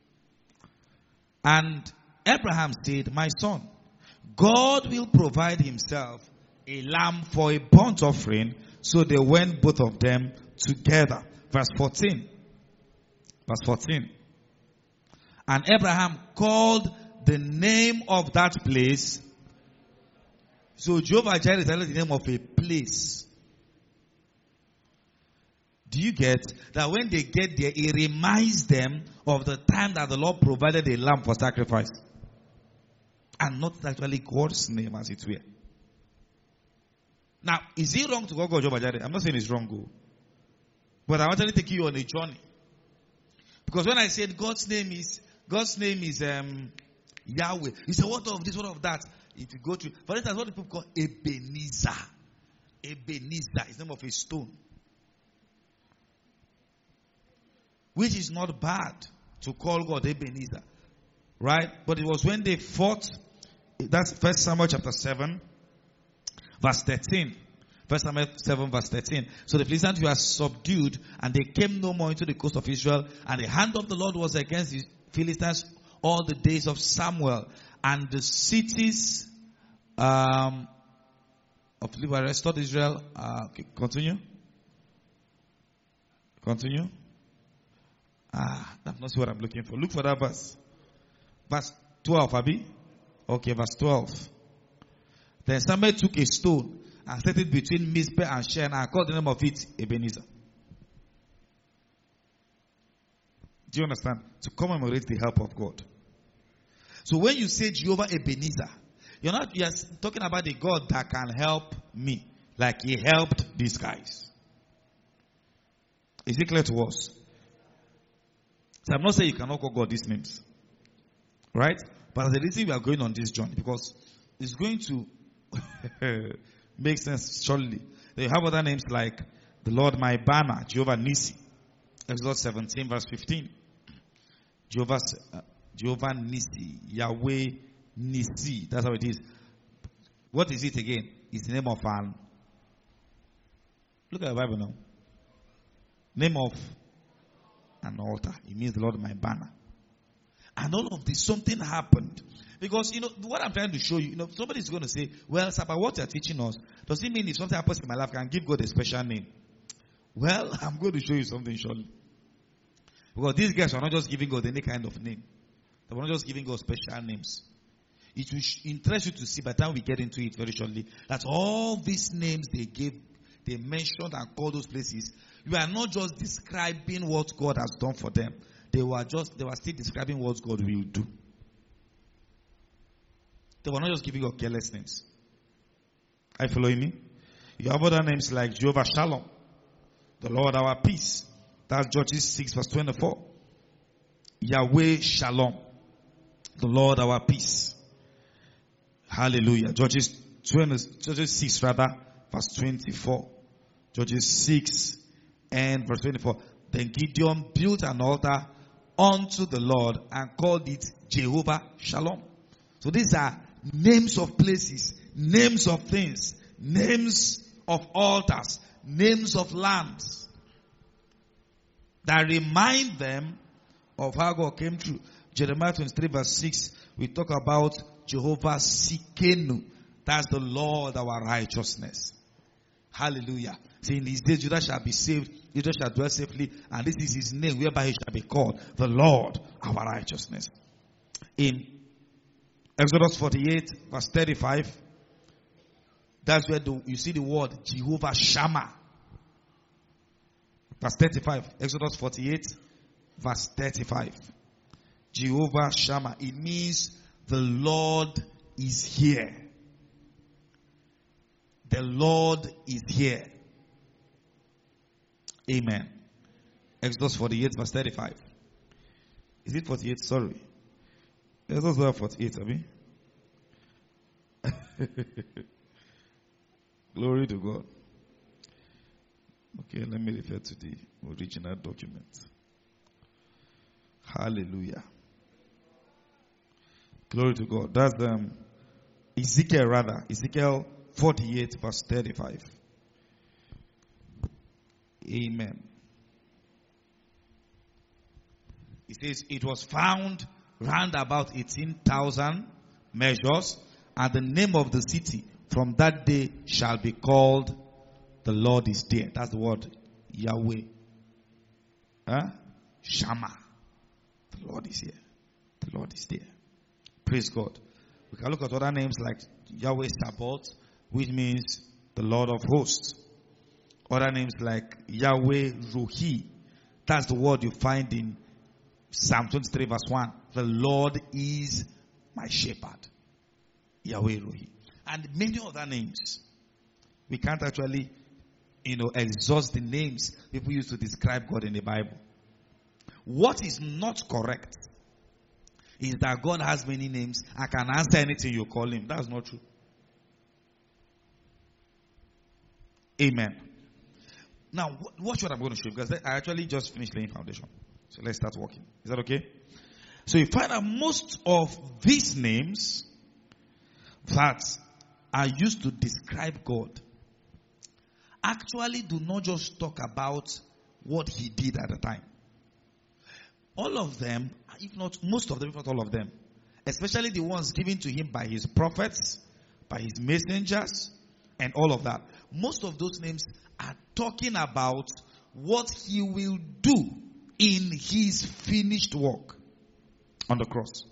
And Abraham said, my son, God will provide himself a lamb for a burnt offering. So they went both of them together. Verse fourteen. Verse fourteen. And Abraham called the name of that place. So Jehovah Jireh is the name of a place. Do you get that when they get there, it reminds them of the time that the Lord provided a lamb for sacrifice? And not actually God's name as it were. Now, is it wrong to call God Jehovah Jireh? I'm not saying it's wrong, go. But I'm actually taking you on a journey. Because when I said God's name is, God's name is um, Yahweh. You say, what of this, what of that? If you go to, for instance, what do people call Ebenezer? Ebenezer is the name of a stone. Which is not bad to call God Ebenezer. Right? But it was when they fought, that's First Samuel chapter seven, verse thirteen. First Samuel seven verse thirteen. So the Philistines were subdued and they came no more into the coast of Israel. And the hand of the Lord was against the Philistines all the days of Samuel. And the cities um, of Philistine restored Israel. Uh, okay, continue. Continue. Ah, that's not what I'm looking for. Look for that verse. Verse twelve, Abi. Okay, verse twelve. Then Samuel took a stone and set it between Mizpeh and Shen and called the name of it Ebenezer. Do you understand? To commemorate the help of God. So when you say Jehovah Ebenezer, you're not you're talking about the God that can help me, like He helped these guys. Is it clear to us? So I'm not saying you cannot call God these names. Right? But the reason we are going on this journey, because it's going to make sense shortly. You have other names like the Lord my banner, Jehovah Nissi. Exodus seventeen verse fifteen. Jehovah, uh, Jehovah Nissi, Yahweh Nissi. That's how it is. What is it again? It's the name of an. Look at the Bible now. Name of an altar. It means the Lord my banner. And all of this, something happened. Because, you know, what I'm trying to show you, you know, somebody's going to say, well, Sapa, what you're teaching us, does it mean if something happens in my life, I can give God a special name? Well, I'm going to show you something shortly. Because these guys are not just giving God any kind of name. They were not just giving God special names. It will interest you to see by the time we get into it very shortly, that all these names they gave, they mentioned and called those places, you are not just describing what God has done for them. They were just, they were still describing what God will do. They were not just giving God careless names. Are you following me? You have other names like Jehovah Shalom, the Lord our peace. That's Judges six verse twenty-four. Yahweh Shalom, the Lord our peace. Hallelujah. Judges twenty, Judges six rather, verse twenty-four. Judges six and verse twenty-four. Then Gideon built an altar unto the Lord and called it Jehovah Shalom. So these are names of places, names of things, names of altars, names of lands that remind them of how God came through. Jeremiah twenty-three verse six, we talk about Jehovah Sikenu. That's the Lord our righteousness. Hallelujah. See, in these days Judah shall be saved, Judah shall dwell safely, and this is his name whereby he shall be called the Lord our righteousness. In Exodus forty-eight verse thirty-five, that's where the, you see the word Jehovah Shammah. Verse thirty-five, Exodus forty-eight verse thirty-five. Jehovah Shammah. It means the Lord is here. The Lord is here. Amen. Exodus forty-eight verse thirty-five. Is it forty-eight? Sorry. Exodus forty-eight, I mean. Glory to God. Okay, let me refer to the original document. Hallelujah. Glory to God. That's um, Ezekiel rather. Ezekiel forty-eight verse thirty-five. Amen. It says, it was found round about eighteen thousand measures, and the name of the city from that day shall be called the Lord is there. That's the word Yahweh. Huh? Shammah. The Lord is here. The Lord is there. Praise God. We can look at other names like Yahweh Sabaoth, which means the Lord of hosts. Other names like Yahweh Rohi. That's the word you find in Psalm twenty-three verse one. The Lord is my shepherd. Yahweh Rohi. And many other names. We can't actually, you know, exhaust the names people use to describe God in the Bible. What is not correct is that God has many names and can answer anything you call him. That's not true. Amen. Now, watch what I'm going to show you, because I actually just finished laying foundation. So let's start working. Is that okay? So you find out most of these names that are used to describe God actually do not just talk about what he did at the time. All of them, if not most of them, if not all of them, especially the ones given to him by his prophets, by his messengers, and all of that, most of those names are talking about what he will do in his finished work on the cross.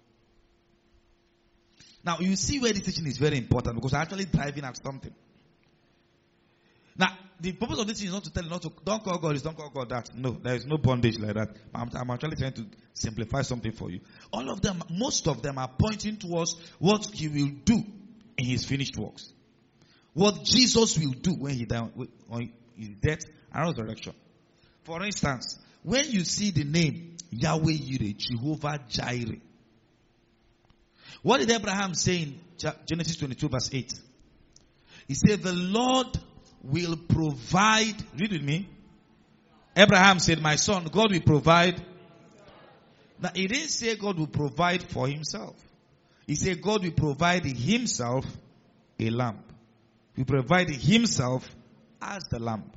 Now, you see where this teaching is very important, because I'm actually driving at something. Now, the purpose of this is not to tell you not to, don't call God this, don't call God that. No, there is no bondage like that. I'm, I'm actually trying to simplify something for you. All of them, most of them are pointing towards what he will do in his finished works. What Jesus will do when he died, on his death and resurrection. For instance, when you see the name Yahweh Yireh, Jehovah Jireh, what did Abraham say in Genesis twenty-two verse eight? He said, the Lord will provide. Read with me. Abraham said, my son, God will provide. Now, he didn't say God will provide for himself. He said God will provide himself a lamb. He provided himself as the lamb.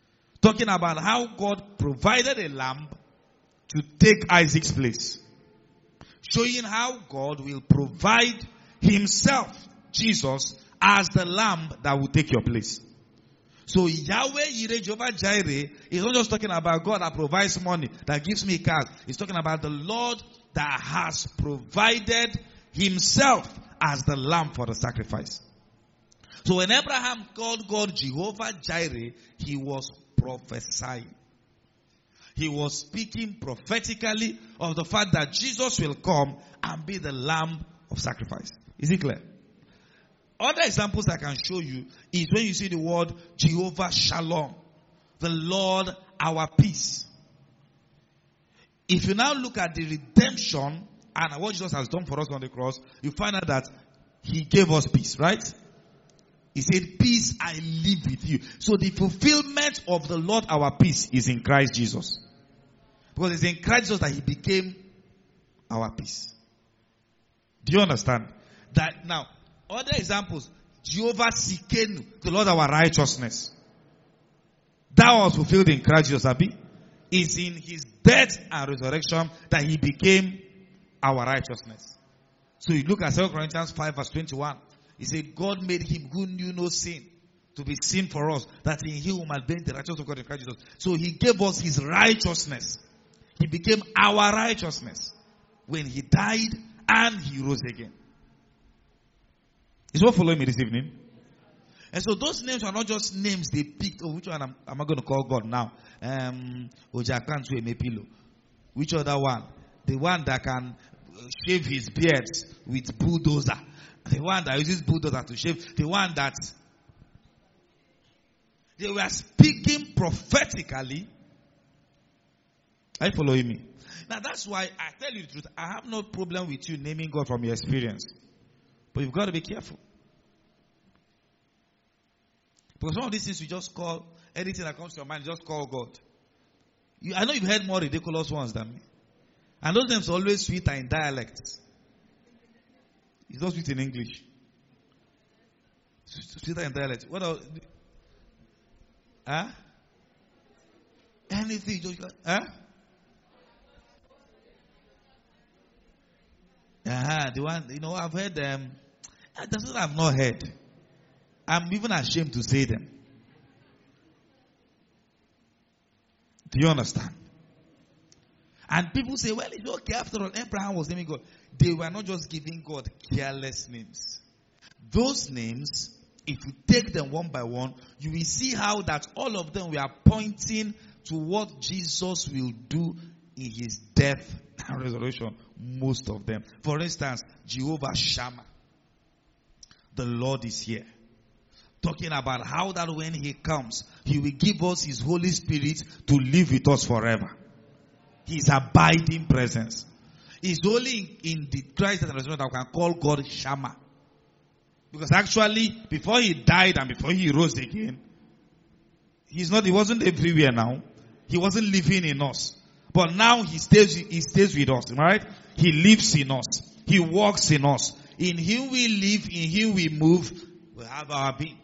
Talking about how God provided a lamb to take Isaac's place. showing how God will provide himself, Jesus, as the lamb that will take your place. So Yahweh Yireh Jehovah Jireh is not just talking about God that provides money, that gives me cars. He's talking about the Lord that has provided himself as the lamb for the sacrifice. So when Abraham called God Jehovah Jireh, he was prophesying. He was speaking prophetically of the fact that Jesus will come and be the lamb of sacrifice. Is it clear? Other examples I can show you is when you see the word Jehovah Shalom, the Lord our peace. If you now look at the redemption and what Jesus has done for us on the cross, you find out that he gave us peace, right? He said, peace I live with you. So the fulfillment of the Lord our peace is in Christ Jesus. Because it's in Christ Jesus that he became our peace. Do you understand? That now, other examples, Jehovah Sikenu, the Lord our righteousness. That was fulfilled in Christ Jesus, Abi. It's in his death and resurrection that he became our righteousness. So you look at Second Corinthians five verse twenty-one. He said, God made him who knew no sin to be sin for us, that in him we might be the righteousness of God in Christ Jesus. So he gave us his righteousness. He became our righteousness when he died and he rose again. Is what following me this evening? And so those names are not just names they picked. Oh, which one am, am I going to call God now? Um, Ojakantu Emepilo. Which other one? The one that can shave his beard with bulldozer. The one that uses bulldozer to shave. The one that they were speaking prophetically. Are you following me? Now that's why I tell you the truth. I have no problem with you naming God from your experience. But you've got to be careful. Because some of these things you just call, anything that comes to your mind, just call God. You, I know you've heard more ridiculous ones than me. And those names are always sweet and in dialects. It's not sweet in English. Sweeter in dialect. What else? Huh? Anything. Just, huh? Uh-huh, the one, you know, I've heard them. Um, that's what I've not heard. I'm even ashamed to say them. Do you understand? And people say, well, it's okay. After all, Abraham was naming God. They were not just giving God careless names. Those names, if you take them one by one, you will see how that all of them were pointing to what Jesus will do in his death and resurrection. Most of them. For instance, Jehovah Shammah. The Lord is here. Talking about how that when he comes, he will give us his Holy Spirit to live with us forever. His abiding presence. It's only in the Christ and resurrection that we can call God Shammah. Because actually, before he died and before he rose again, he's not, he wasn't everywhere now. He wasn't living in us. But now he stays, he stays with us, right? He lives in us. He walks in us. In him we live, in him we move, we have our being.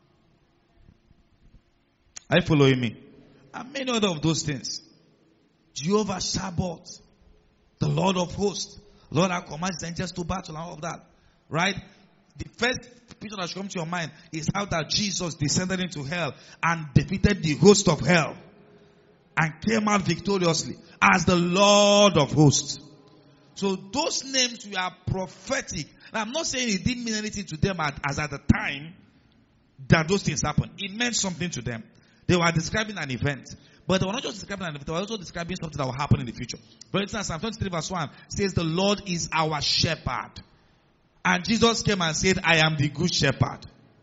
Are you following me? And many other of those things. Jehovah Shabbat, the Lord of hosts, Lord that commands his angels to battle and all of that. Right? The first picture that should come to your mind is how that Jesus descended into hell and defeated the host of hell and came out victoriously as the Lord of hosts. So those names were prophetic. Now, I'm not saying it didn't mean anything to them at, as at the time that those things happened. It meant something to them. They were describing an event. But they were not just describing an event, they were also describing something that will happen in the future. For instance, Psalm twenty-three verse one says, the Lord is our shepherd. And Jesus came and said, I am the good shepherd.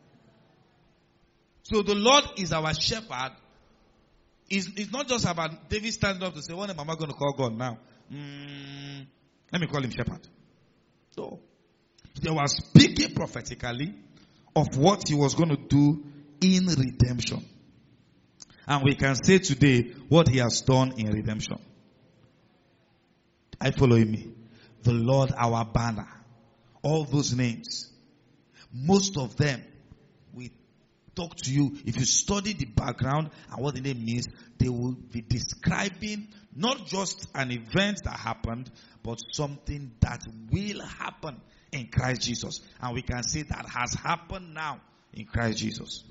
So the Lord is our shepherd. It's, it's not just about David standing up to say, what am I going to call God now? Mm, let me call him shepherd. So, they were speaking prophetically of what he was going to do in redemption. And we can say today what he has done in redemption. Are you following me? The Lord our banner. All those names. Most of them, we talk to you, if you study the background and what the name means, they will be describing not just an event that happened, but something that will happen in Christ Jesus. And we can say that has happened now in Christ Jesus.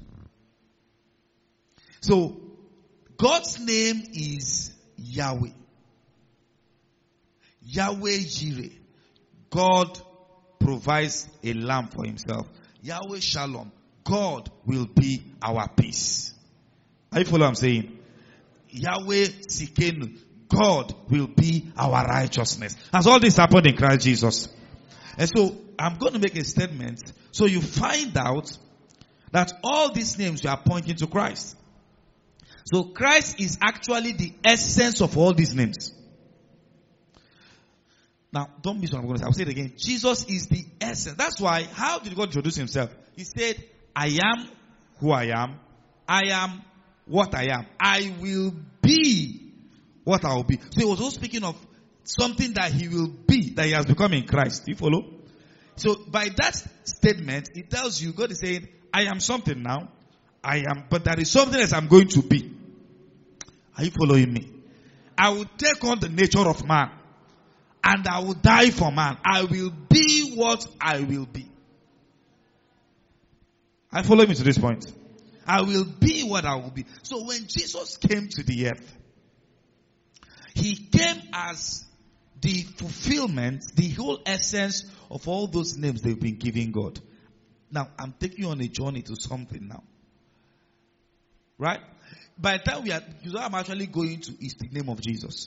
So, God's name is Yahweh. Yahweh Jireh. God provides a lamb for himself. Yahweh Shalom. God will be our peace. Are you following what I'm saying? Yahweh Sikenu. God will be our righteousness. Has all this happened in Christ Jesus? And so, I'm going to make a statement. So you find out that all these names are pointing to Christ. So Christ is actually the essence of all these names. Now, don't miss what I'm going to say. I'll say it again. Jesus is the essence. That's why, how did God introduce himself? He said, I am who I am. I am what I am. I will be what I will be. So he was also speaking of something that he will be, that he has become in Christ. Do you follow? So by that statement, it tells you, God is saying, I am something now. I am, but there is something else I'm going to be. Are you following me? I will take on the nature of man. And I will die for man. I will be what I will be. Are you following me to this point? I will be what I will be. So when Jesus came to the earth, he came as the fulfillment, the whole essence of all those names they've been giving God. Now, I'm taking you on a journey to something now. Right? By the time we are, you know, I'm actually going to is the name of Jesus.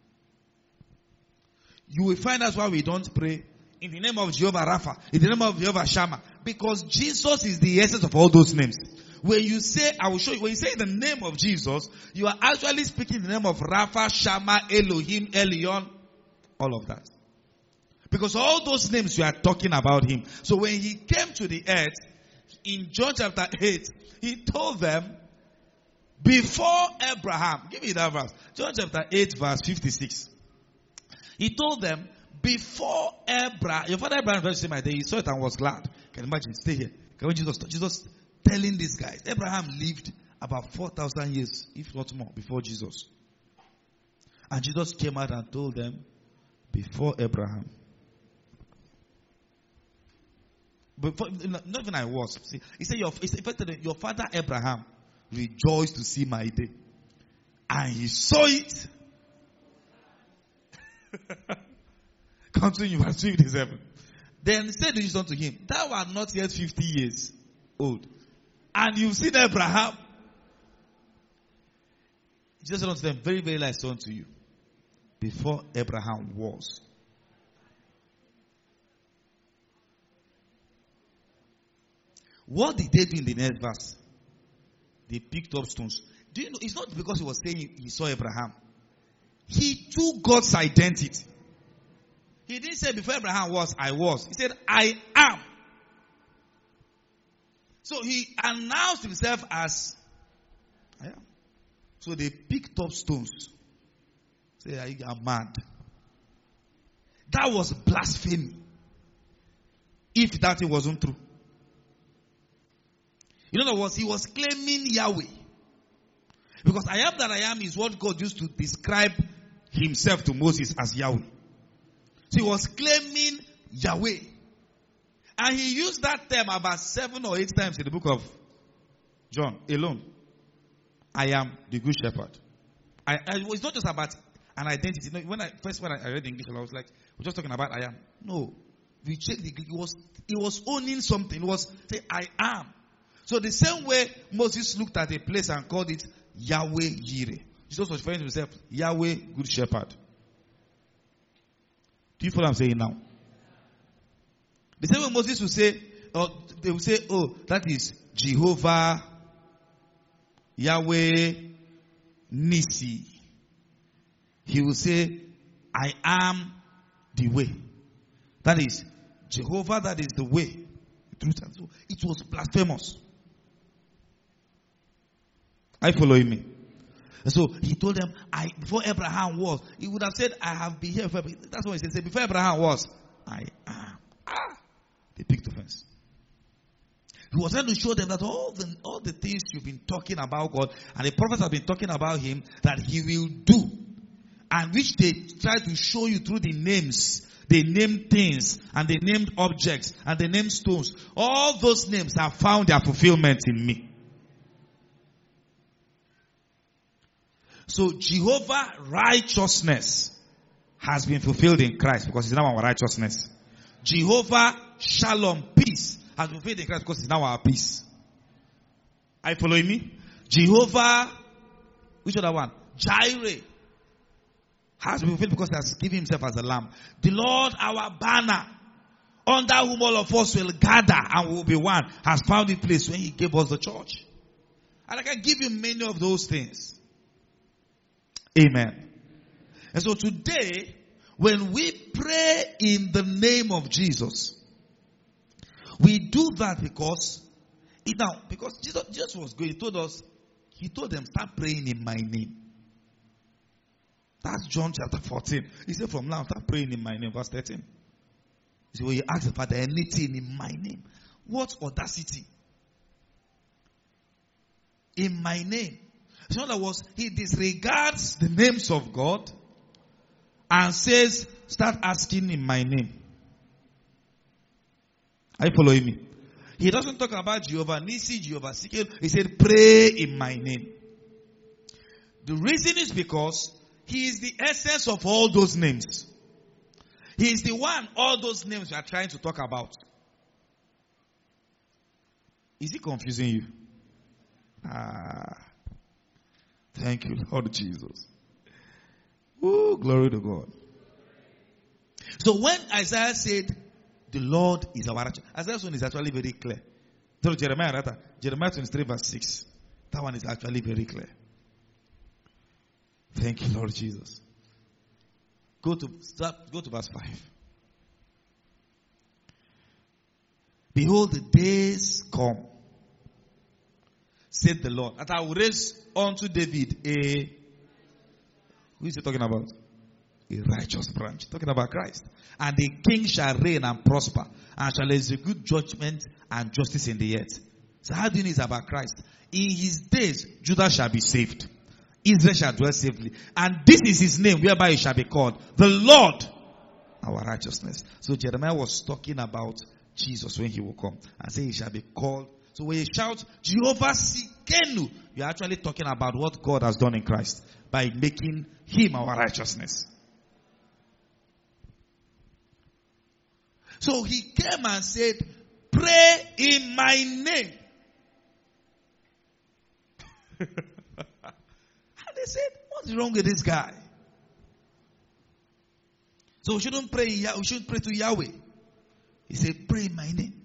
You will find out why we don't pray in the name of Jehovah Rapha, in the name of Jehovah Shammah, because Jesus is the essence of all those names. When you say, I will show you, when you say the name of Jesus, you are actually speaking the name of Rapha, Shammah, Elohim, Elion, all of that. Because all those names you are talking about him. So when he came to the earth, in John chapter eight, he told them, before Abraham, give me that verse, John chapter eight verse fifty-six. He told them, before Abraham, your father Abraham was my day, he saw it and was glad. Can you imagine? Stay here. Can we Jesus, Jesus telling these guys, Abraham lived about four thousand years, if not more, before Jesus. And Jesus came out and told them, before Abraham. Before, not even I was. See, he said, your, he said, your father Abraham rejoiced to see my day. And he saw it. Continue, verse fifty-seven. Then said Jesus unto him, thou art not yet fifty years old, and you've seen Abraham. Jesus said unto them, very, very like so unto you, before Abraham was. What did they do in the next verse? They picked up stones. Do you know, it's not because he was saying he saw Abraham. He took God's identity. He didn't say before Abraham was, I was. He said, I am. So he announced himself as, I am. So they picked up stones. Say, you are mad. That was blasphemy. If that it wasn't true. In other words, he was claiming Yahweh. Because I am that I am is what God used to describe himself to Moses as Yahweh. So he was claiming Yahweh. And he used that term about seven or eight times in the book of John alone. I am the good shepherd. I, I, it's not just about an identity. No, when I first when I read English, I was like, we're just talking about I am. No. We checked the Greek. It was, it was owning something. It was say, I am. So the same way Moses looked at a place and called it Yahweh Jireh. Jesus was referring to himself, Yahweh, good shepherd. Do you follow what I'm saying now? The same way Moses will say, or they will say, oh, that is Jehovah, Yahweh, Nisi. He will say, I am the way. That is Jehovah, that is the way. The truth. So it was blasphemous. Are you following me? And so he told them, I before Abraham was, he would have said, I have been here. That's what he said. Before Abraham was, I am. Ah, they picked offense. He was trying to show them that all the, all the things you've been talking about God, and the prophets have been talking about him, that he will do. And which they try to show you through the names. They named things, and they named objects, and they named stones. All those names have found their fulfillment in me. So Jehovah righteousness has been fulfilled in Christ because it's now our righteousness. Jehovah Shalom, peace, has been fulfilled in Christ because it's now our peace. Are you following me? Jehovah, which other one? Jireh has been fulfilled because he has given himself as a lamb. The Lord our banner, under whom all of us will gather and will be one, has found a place when he gave us the church. And I can give you many of those things. Amen. And so today, when we pray in the name of Jesus, we do that because, now, because Jesus, Jesus was going, he told us, he told them, start praying in my name. That's John chapter fourteen. He said, from now, start praying in my name. Verse thirteen. He said, well, you ask the Father anything in my name. What audacity? In my name. In other words, he disregards the names of God and says, start asking in my name. Are you following me? He doesn't talk about Jehovah Nisi, Jehovah Sikil. He said, pray in my name. The reason is because he is the essence of all those names. He is the one all those names we are trying to talk about. Is it confusing you? Ah, thank you, Lord Jesus. Oh, glory to God. So when Isaiah said, the Lord is our righteousness, Isaiah's one is actually very clear. So Jeremiah, Jeremiah twenty-three verse six. That one is actually very clear. Thank you, Lord Jesus. Go to start, go to verse five. Behold, the days come, said the Lord, that I will raise unto David a, who is he talking about? A righteous branch. Talking about Christ. And the king shall reign and prosper, and shall execute judgment and justice in the earth. So how do you know it's about Christ? In his days, Judah shall be saved. Israel shall dwell safely. And this is his name whereby he shall be called the Lord, our righteousness. So Jeremiah was talking about Jesus when he will come. And say he shall be called. So when you shout, Jehovah Sikenu, you're actually talking about what God has done in Christ by making him our righteousness. So he came and said, pray in my name. And they said, what's wrong with this guy? So we shouldn't pray, we shouldn't pray to Yahweh. He said, pray in my name.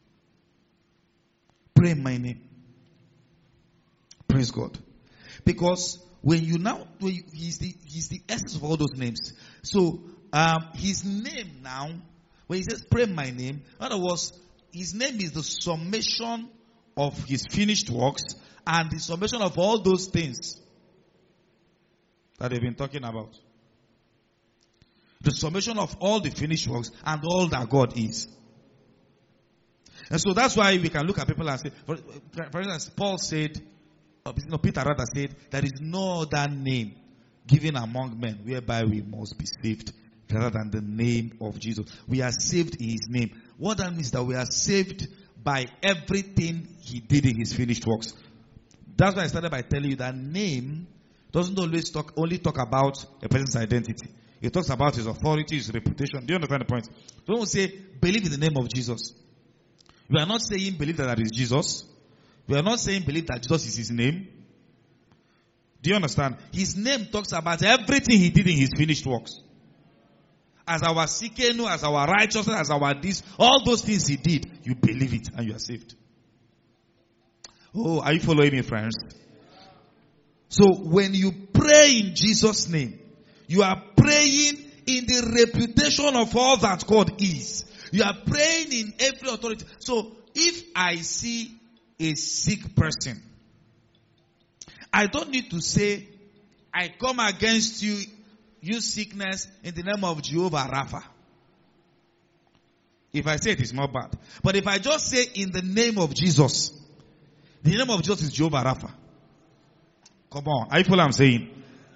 Pray in my name. Praise God. Because when you now, when you, he's the he's the essence of all those names. So um, his name now, when he says pray in my name, in other words, his name is the summation of his finished works and the summation of all those things that they've been talking about. The summation of all the finished works and all that God is. And so that's why we can look at people and say, for, for instance, Paul said, or no, Peter rather said, there is no other name given among men whereby we must be saved rather than the name of Jesus. We are saved in his name. What that means is that we are saved by everything he did in his finished works. That's why I started by telling you that name doesn't always talk, only talk about a person's identity. It talks about his authority, his reputation. Do you understand the point? Don't say, believe in the name of Jesus. We are not saying believe that that is Jesus. We are not saying believe that Jesus is his name. Do you understand? His name talks about everything he did in his finished works. As our Sikenu, as our righteousness, as our this, all those things he did, you believe it and you are saved. Oh, are you following me, friends? So when you pray in Jesus' name, you are praying in the reputation of all that God is. You are praying in every authority. So if I see a sick person, I don't need to say, I come against you, you sickness, in the name of Jehovah Rapha. If I say it, it's not bad. But if I just say in the name of Jesus, the name of Jesus is Jehovah Rapha. Come on, are you following what I'm saying?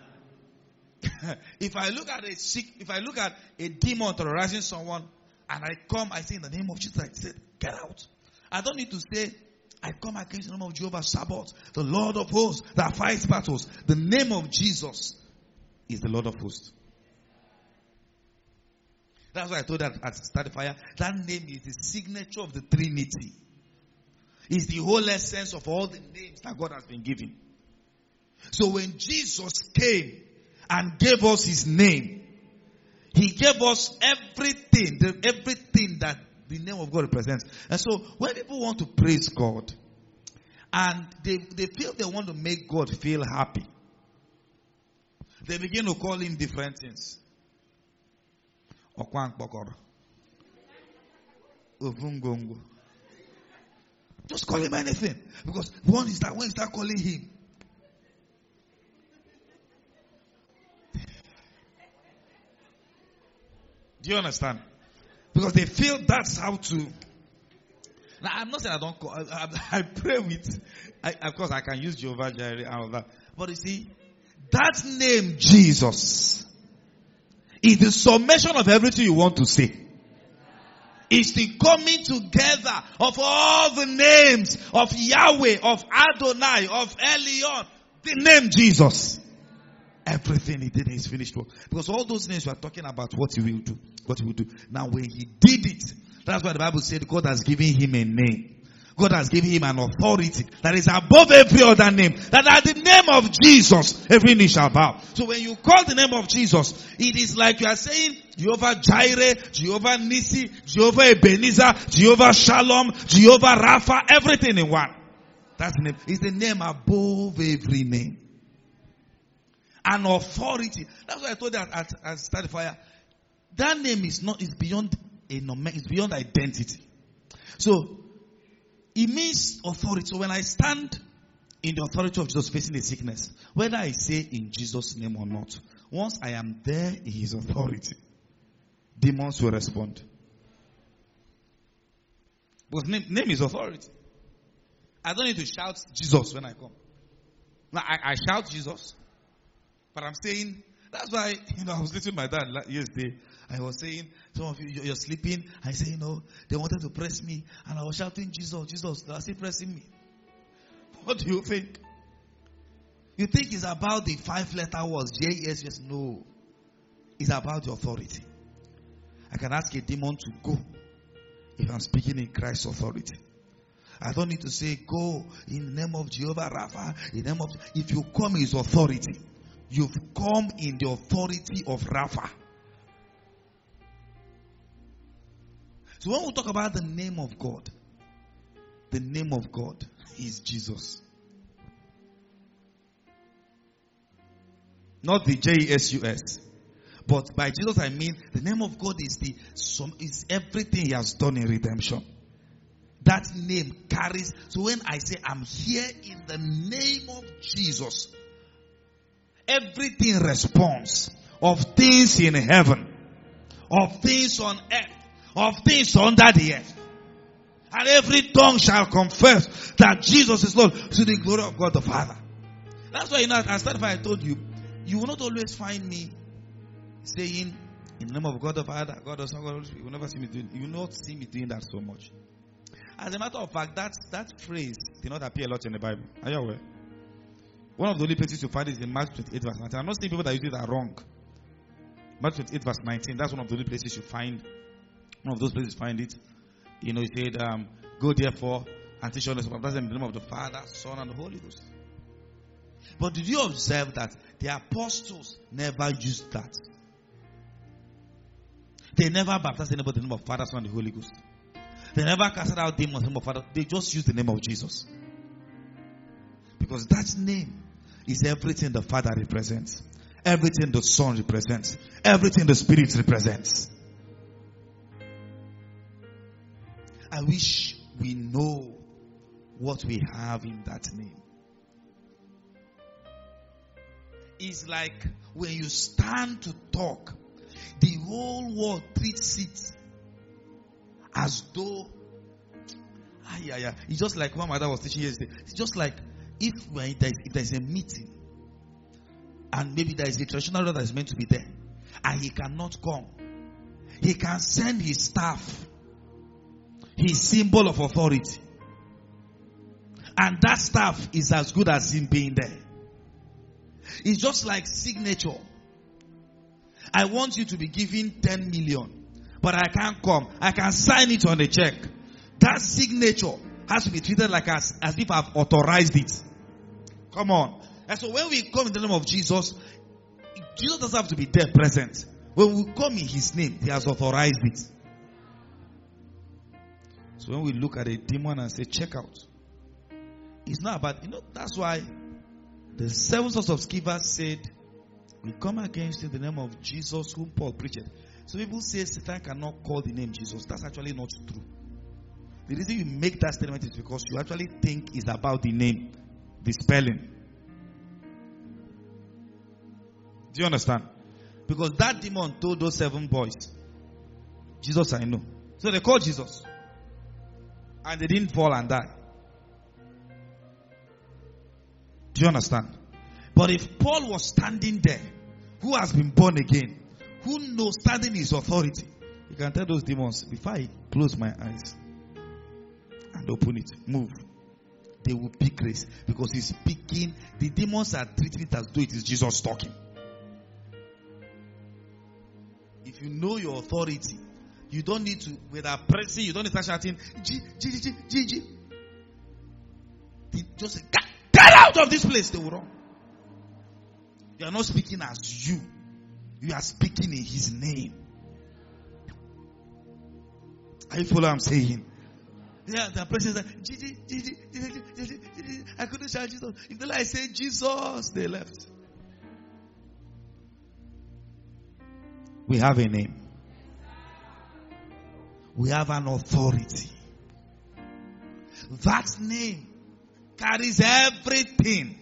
If I look at a sick, if I look at a demon terrorizing someone, and I come, I say in the name of Jesus, I say, get out. I don't need to say, I come against the name of Jehovah Sabaoth, the Lord of hosts that fights battles. The name of Jesus is the Lord of hosts. That's why I told that at Start the Fire. That name is the signature of the Trinity. It's the whole essence of all the names that God has been given. So when Jesus came and gave us his name, he gave us everything, the, everything that the name of God represents. And so when people want to praise God and they, they feel they want to make God feel happy, they begin to call him different things. Just call him anything. Because one is that when you start calling him, do you understand? Because they feel that's how to. Now, I'm not saying I don't call. I, I, I pray with. I, of course, I can use Jehovah Jireh and all that. But you see, that name Jesus is the summation of everything you want to say. It's the coming together of all the names of Yahweh, of Adonai, of Elion. The name Jesus. Everything he did in his finished work. Because all those names we are talking about what he will do. What he will do. Now when he did it, that's why the Bible said God has given him a name. God has given him an authority that is above every other name. That at the name of Jesus, every knee shall bow. So when you call the name of Jesus, it is like you are saying Jehovah Jireh, Jehovah Nissi, Jehovah Ebenezer, Jehovah Shalom, Jehovah Rapha, everything in one. That's the name. It's the name above every name. An authority. That's why I told you at, at, at Start the Fire. That name is not, is beyond a nomen, it's beyond identity. So, it means authority. So when I stand in the authority of Jesus facing a sickness, whether I say in Jesus' name or not, once I am there in his authority, demons will respond. Because name, name is authority. I don't need to shout Jesus when I come. Now, I, I shout Jesus. But I'm saying, that's why, you know, I was listening to my dad yesterday. I was saying, some of you, you're sleeping. I say, you know, they wanted to press me. And I was shouting, Jesus, Jesus. They are still pressing me. What do you think? You think it's about the five letter words, J E S S? No. It's about the authority. I can ask a demon to go if I'm speaking in Christ's authority. I don't need to say, go in the name of Jehovah Rapha. In the name of, if you come in his authority, you've come in the authority of Rapha. So when we talk about the name of God, the name of God is Jesus. Not the J E S U S. But by Jesus I mean the name of God is the some is everything he has done in redemption. That name carries. So when I say I'm here in the name of Jesus, everything responds of things in heaven, of things on earth, of things under the earth. And every tongue shall confess that Jesus is Lord to the glory of God the Father. That's why, you know, as I told you, you will not always find me saying, in the name of God the Father, God the Son, God the Son. You will never see me doing, you will not see me doing that so much. As a matter of fact, that, that phrase did not appear a lot in the Bible. Are you aware? One of the only places you find is in Mark twenty-eight verse nineteen. I'm not saying people that use it are wrong. Mark twenty-eight verse nineteen, that's one of the only places you find. One of those places you find it. You know, he said, um, go therefore and teach all this. That's in the name of the Father, Son, and the Holy Ghost. But did you observe that the apostles never used that? They never baptized anybody in the name of Father, Son, and the Holy Ghost. They never casted out demons in the name of Father. They just used the name of Jesus. Because that name is everything the Father represents. Everything the Son represents. Everything the Spirit represents. I wish we know what we have in that name. It's like when you stand to talk, the whole world treats it as though, ah, yeah, yeah. It's just like one mother was teaching yesterday. It's just like if, if there's, if there's a meeting, and maybe there is a traditional ruler that is meant to be there, and he cannot come, he can send his staff, his symbol of authority, and that staff is as good as him being there. It's just like signature. I want you to be given ten million, but I can't come. I can sign it on a check. That signature has to be treated like as, as if I've authorized it. Come on. And so when we come in the name of Jesus, Jesus doesn't have to be there present. When we come in his name, he has authorized it. So when we look at a demon and say, check out, it's not about, you know, that's why the seven sons of Sceva said, we come against in the name of Jesus whom Paul preached. So people say Satan cannot call the name Jesus. That's actually not true. The reason you make that statement is because you actually think it's about the name, the spelling. Do you understand? Because that demon told those seven boys, Jesus I know. So they called Jesus. And they didn't fall and die. Do you understand? But if Paul was standing there, who has been born again, who knows standing his authority, he can tell those demons, before I close my eyes and open it, move. They will pick grace because he's speaking. The demons are treating it as though it is Jesus talking. If you know your authority, you don't need to, without pressing, you don't need to start shouting, G, G, G, G, G. They just say, get, get out of this place. They will run. You are not speaking as you. You are speaking in his name. Are you following what I'm saying? Yeah, the person says, G, G, G, G, G, G, G, G, G. I couldn't shout Jesus. If the lie say Jesus, they left. We have a name. We have an authority. That name carries everything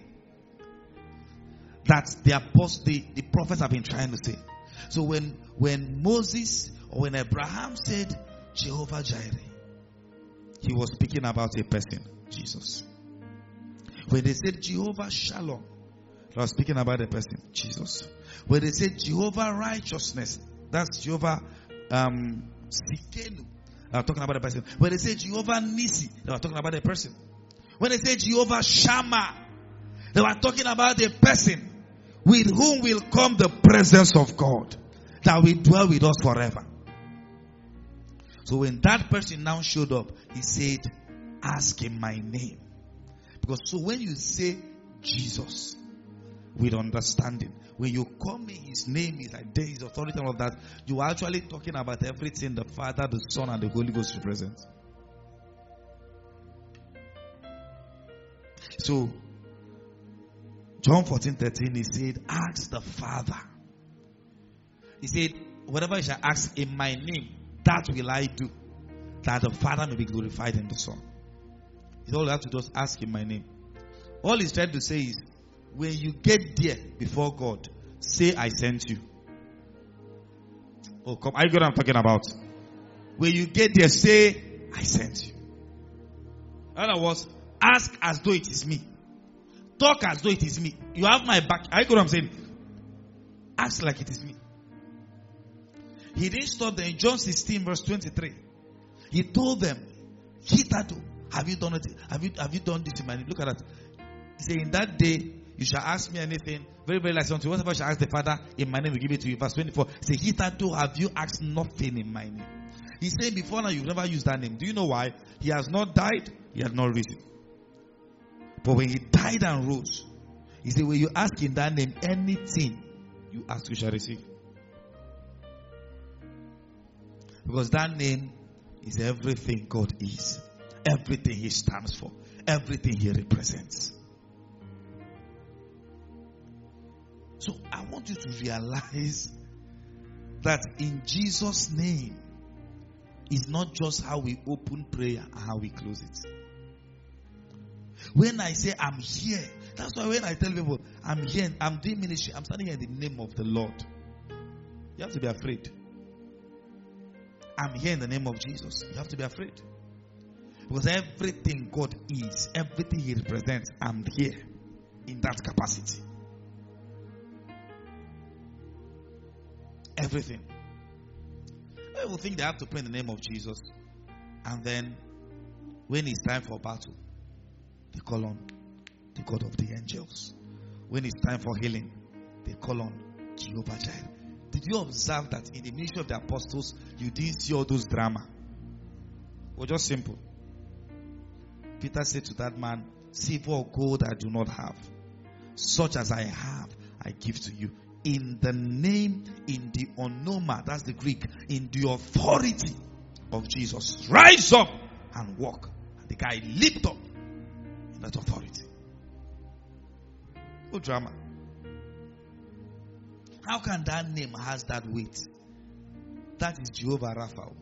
that the apostles, the, the prophets have been trying to say. So when, when Moses or when Abraham said Jehovah Jireh, he was speaking about a person, Jesus. When they said Jehovah Shalom, they were speaking about a person, Jesus. When they said Jehovah Righteousness, that's Jehovah um, Sikenu, they were talking about a person. When they said Jehovah Nisi, they were talking about a person. When they said Jehovah Shammah, they were talking about a person with whom will come the presence of God, that will dwell with us forever. So when that person now showed up, he said, ask in my name. Because so when you say Jesus with understanding, when you come in his name, his identity, his authority, and all of that, you are actually talking about everything the Father, the Son, and the Holy Ghost represent. So John fourteen thirteen, he said, ask the Father. He said, whatever you shall ask in my name, that will I do, that the Father may be glorified in the Son. It's all you have to just ask in my name. All he's trying to say is, when you get there before God, say I sent you. Oh, come, are you good? I'm talking about. When you get there, say I sent you. In other words, ask as though it is me. Talk as though it is me. You have my back. Are you good? I'm saying, ask like it is me. He didn't stop there. In John sixteen verse twenty-three, he told them, Hitherto, have you done it? Have you have you done this in my name? Look at that. He said, in that day you shall ask me anything. Very, very like something. Whatever you shall ask the Father in my name, will give it to you. Verse twenty-four. He said, hitherto have you asked nothing in my name. He's saying before now you've never used that name. Do you know why? He has not died, he has not risen. But when he died and rose, he said, when you ask in that name anything you ask, you shall receive. Because that name is everything God is, everything he stands for, everything he represents. So I want you to realize that in Jesus' name is not just how we open prayer and how we close it. When I say I'm here, that's why when I tell people I'm here, I'm doing ministry, I'm standing here in the name of the Lord. You have to be afraid. I'm here in the name of Jesus. You have to be afraid. Because everything God is, everything He represents, I'm here in that capacity. Everything. People think they have to pray in the name of Jesus, and then when it's time for battle, they call on the God of the angels. When it's time for healing, they call on Jehovah Jireh. Did you observe that in the ministry of the apostles, you didn't see all those drama? It was just simple. Peter said to that man, silver or gold I do not have. Such as I have, I give to you. In the name, in the onoma, that's the Greek, in the authority of Jesus. Rise up and walk. And the guy leaped up in that authority. No drama. How can that name has that weight? That is Jehovah Rapha.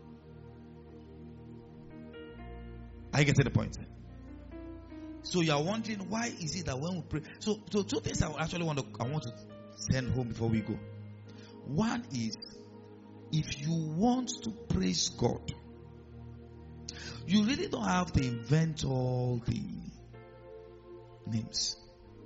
Are you getting the point? So you are wondering, why is it that when we pray? So, so two things I actually want to I want to send home before we go. One is, if you want to praise God, you really don't have to invent all the names.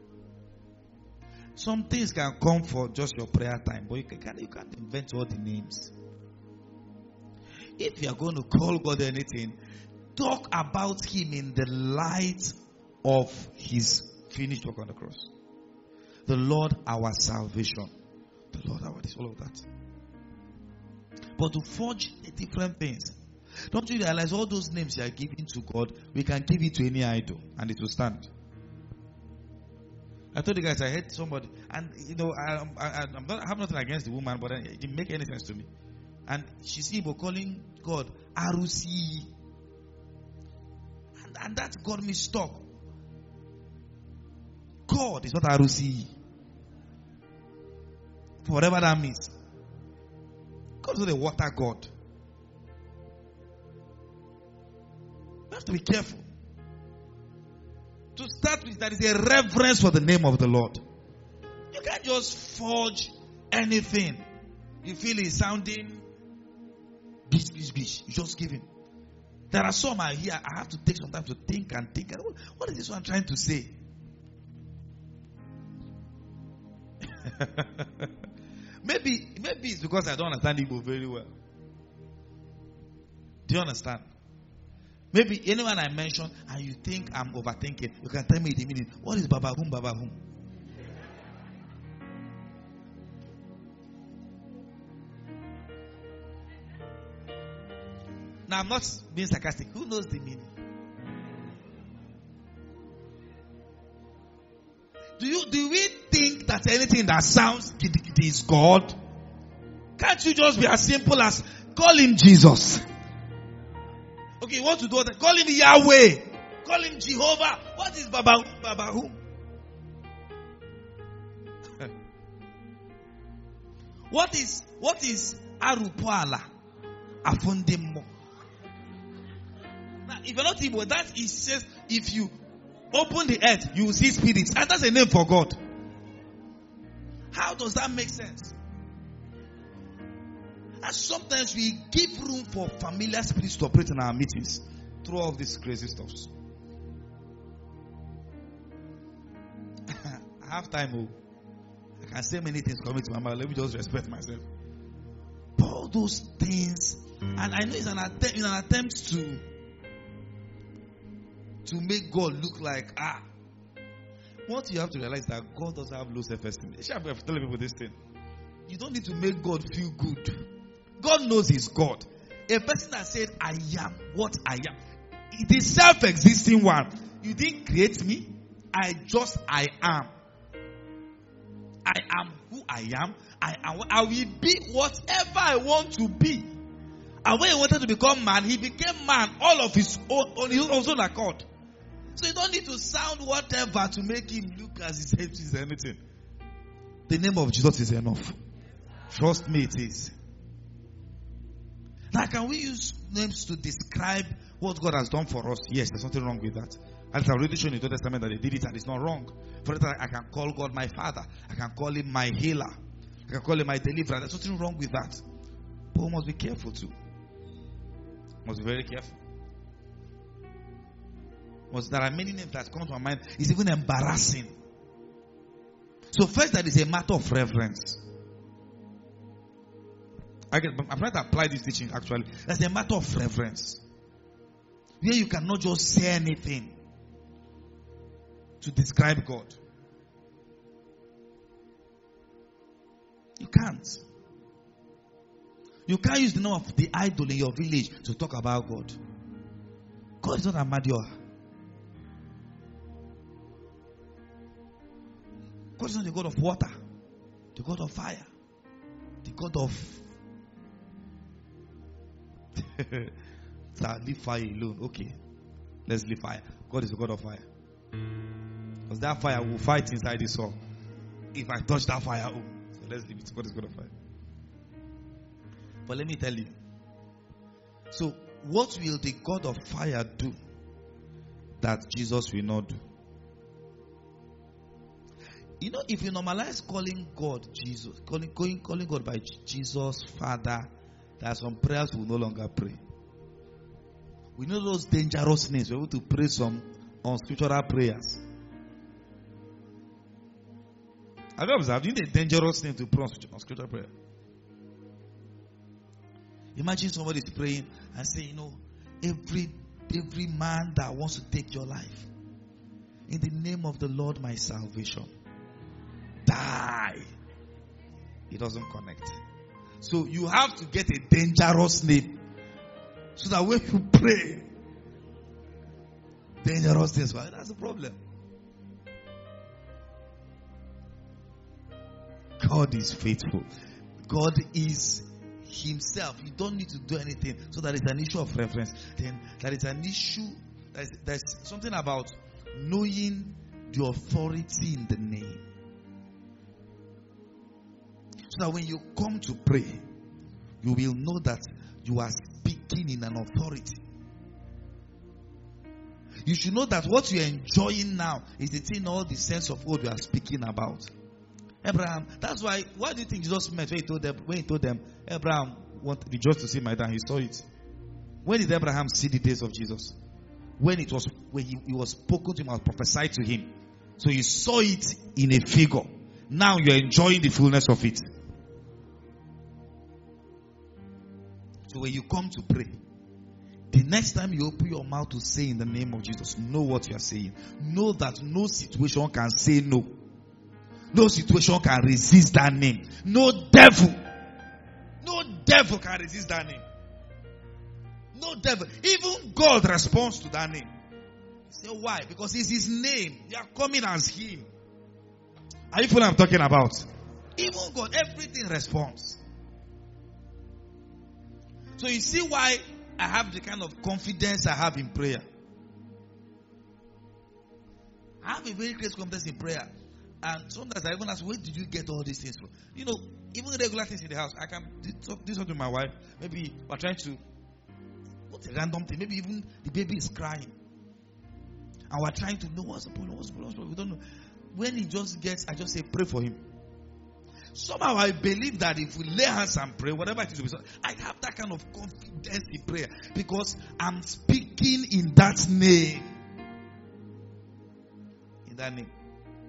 Some things can come for just your prayer time, but you can't, you can't invent all the names. If you are going to call God anything, talk about Him in the light of His finished work on the cross. The Lord our salvation. The Lord our this, all of that. But to forge different things. Don't you realize all those names you are giving to God, we can give it to any idol and it will stand. I told you guys, I heard somebody, and you know, I, I, I'm not, I have nothing against the woman, but it didn't make any sense to me. And she's even calling God Arusi. And, and that got me stuck. God is not Arusi. Whatever that means. God is not a water God. You have to be careful. To start with, that is a reverence for the name of the Lord. You can't just forge anything. You feel it's sounding bish, bish, bish. You just give him. There are some I hear, I have to take some time to think and think. What is this one trying to say? maybe, maybe it's because I don't understand Igbo very well. Do you understand? Maybe anyone I mention and you think I'm overthinking, you can tell me the meaning. What is Babahum, Babahum? Now I'm not being sarcastic. Who knows the meaning? Do you do we think that anything that sounds giddy giddy is God? Can't you just be as simple as call him Jesus? Okay, you want to do that? Call him Yahweh. Call him Jehovah. What is Baba Babahum? What is what is Arupuala? Afundemo. Now, if you're not Igbo, that is says if you open the earth, you will see spirits, and that's a name for God. How does that make sense? And sometimes we give room for familiar spirits to operate in our meetings through all of these crazy stuff. I have time. Oh. I can say many things coming to my mind. Let me just respect myself. But all those things, and I know it's an attempt, in an attempt to to make God look like ah. What you have to realize is that God doesn't have low self-esteem. I should have telling people this thing. You don't need to make God feel good. God knows He's God. A person that said, I am what I am. It is self-existing one. You didn't create me. I just, I am. I am who I am. I am. I will be whatever I want to be. And when He wanted to become man, He became man all of His own, on His own accord. So you don't need to sound whatever to make Him look as if He's anything. The name of Jesus is enough. Trust me, it is. Now, can we use names to describe what God has done for us? Yes, there's nothing wrong with that. I've already shown you in the Old Testament that they did it and it's not wrong. For instance, I can call God my Father. I can call Him my healer. I can call Him my deliverer. There's nothing wrong with that. But we must be careful too. Must be very careful. Must, there are many names that come to my mind. It's even embarrassing. So first, that is a matter of reverence. I get, I'm trying to apply this teaching actually. That's a matter of reverence. Where you cannot just say anything to describe God. You can't. You can't use the name of the idol in your village to talk about God. God is not Amadioha. God is not the God of water, the God of fire, the God of so leave fire alone. Okay, let's leave fire. God is the God of fire. Because that fire will fight inside the soul. If I touch that fire, oh, so let's leave it. God is God of fire. But let me tell you. So, what will the God of fire do that Jesus will not do? You know, if you normalize calling God Jesus, calling, calling, calling God by Jesus, Father, there are some prayers we will no longer pray. We know those dangerous names. We're able to pray some unscriptural prayers. Have you observed? You need a dangerous name to pray unscriptural prayer. Imagine somebody is praying and saying, you know, every every man that wants to take your life, in the name of the Lord, my salvation, die. It doesn't connect. So you have to get a dangerous name, so that when you pray, dangerous things, that's the problem. God is faithful. God is Himself. You don't need to do anything. So that is an issue of reference. Then that is an issue. There's, there's something about knowing the authority in the name. So that when you come to pray, you will know that you are speaking in an authority. You should know that what you are enjoying now is the thing, all the sense of what you are speaking about. Abraham, that's why, what do you think Jesus meant when he told them, when he told them, Abraham wanted rejoiced to see my dad? He saw it. When did Abraham see the days of Jesus? When it was, when he, he was spoken to him, was prophesied to him. So he saw it in a figure. Now you're enjoying the fullness of it. So when you come to pray, the next time you open your mouth to say in the name of Jesus, know what you are saying. Know that no situation can say no. No situation can resist that name. No devil. No devil can resist that name. No devil. Even God responds to that name. Say why? Because it's His name. You are coming as Him. Are you following what I'm talking about? Even God, everything responds. So you see why I have the kind of confidence I have in prayer. I have a very great confidence in prayer. And sometimes I even ask, where did you get all these things from? You know, even regular things in the house. I can talk this to my wife. Maybe we're trying to put a random thing. Maybe even the baby is crying. And we're trying to know what's the problem, what's the problem, what's the problem. We don't know. When he just gets, I just say, pray for him. Somehow I believe that if we lay hands and pray, whatever it is, I have that kind of confidence in prayer. Because I'm speaking in that name. In that name.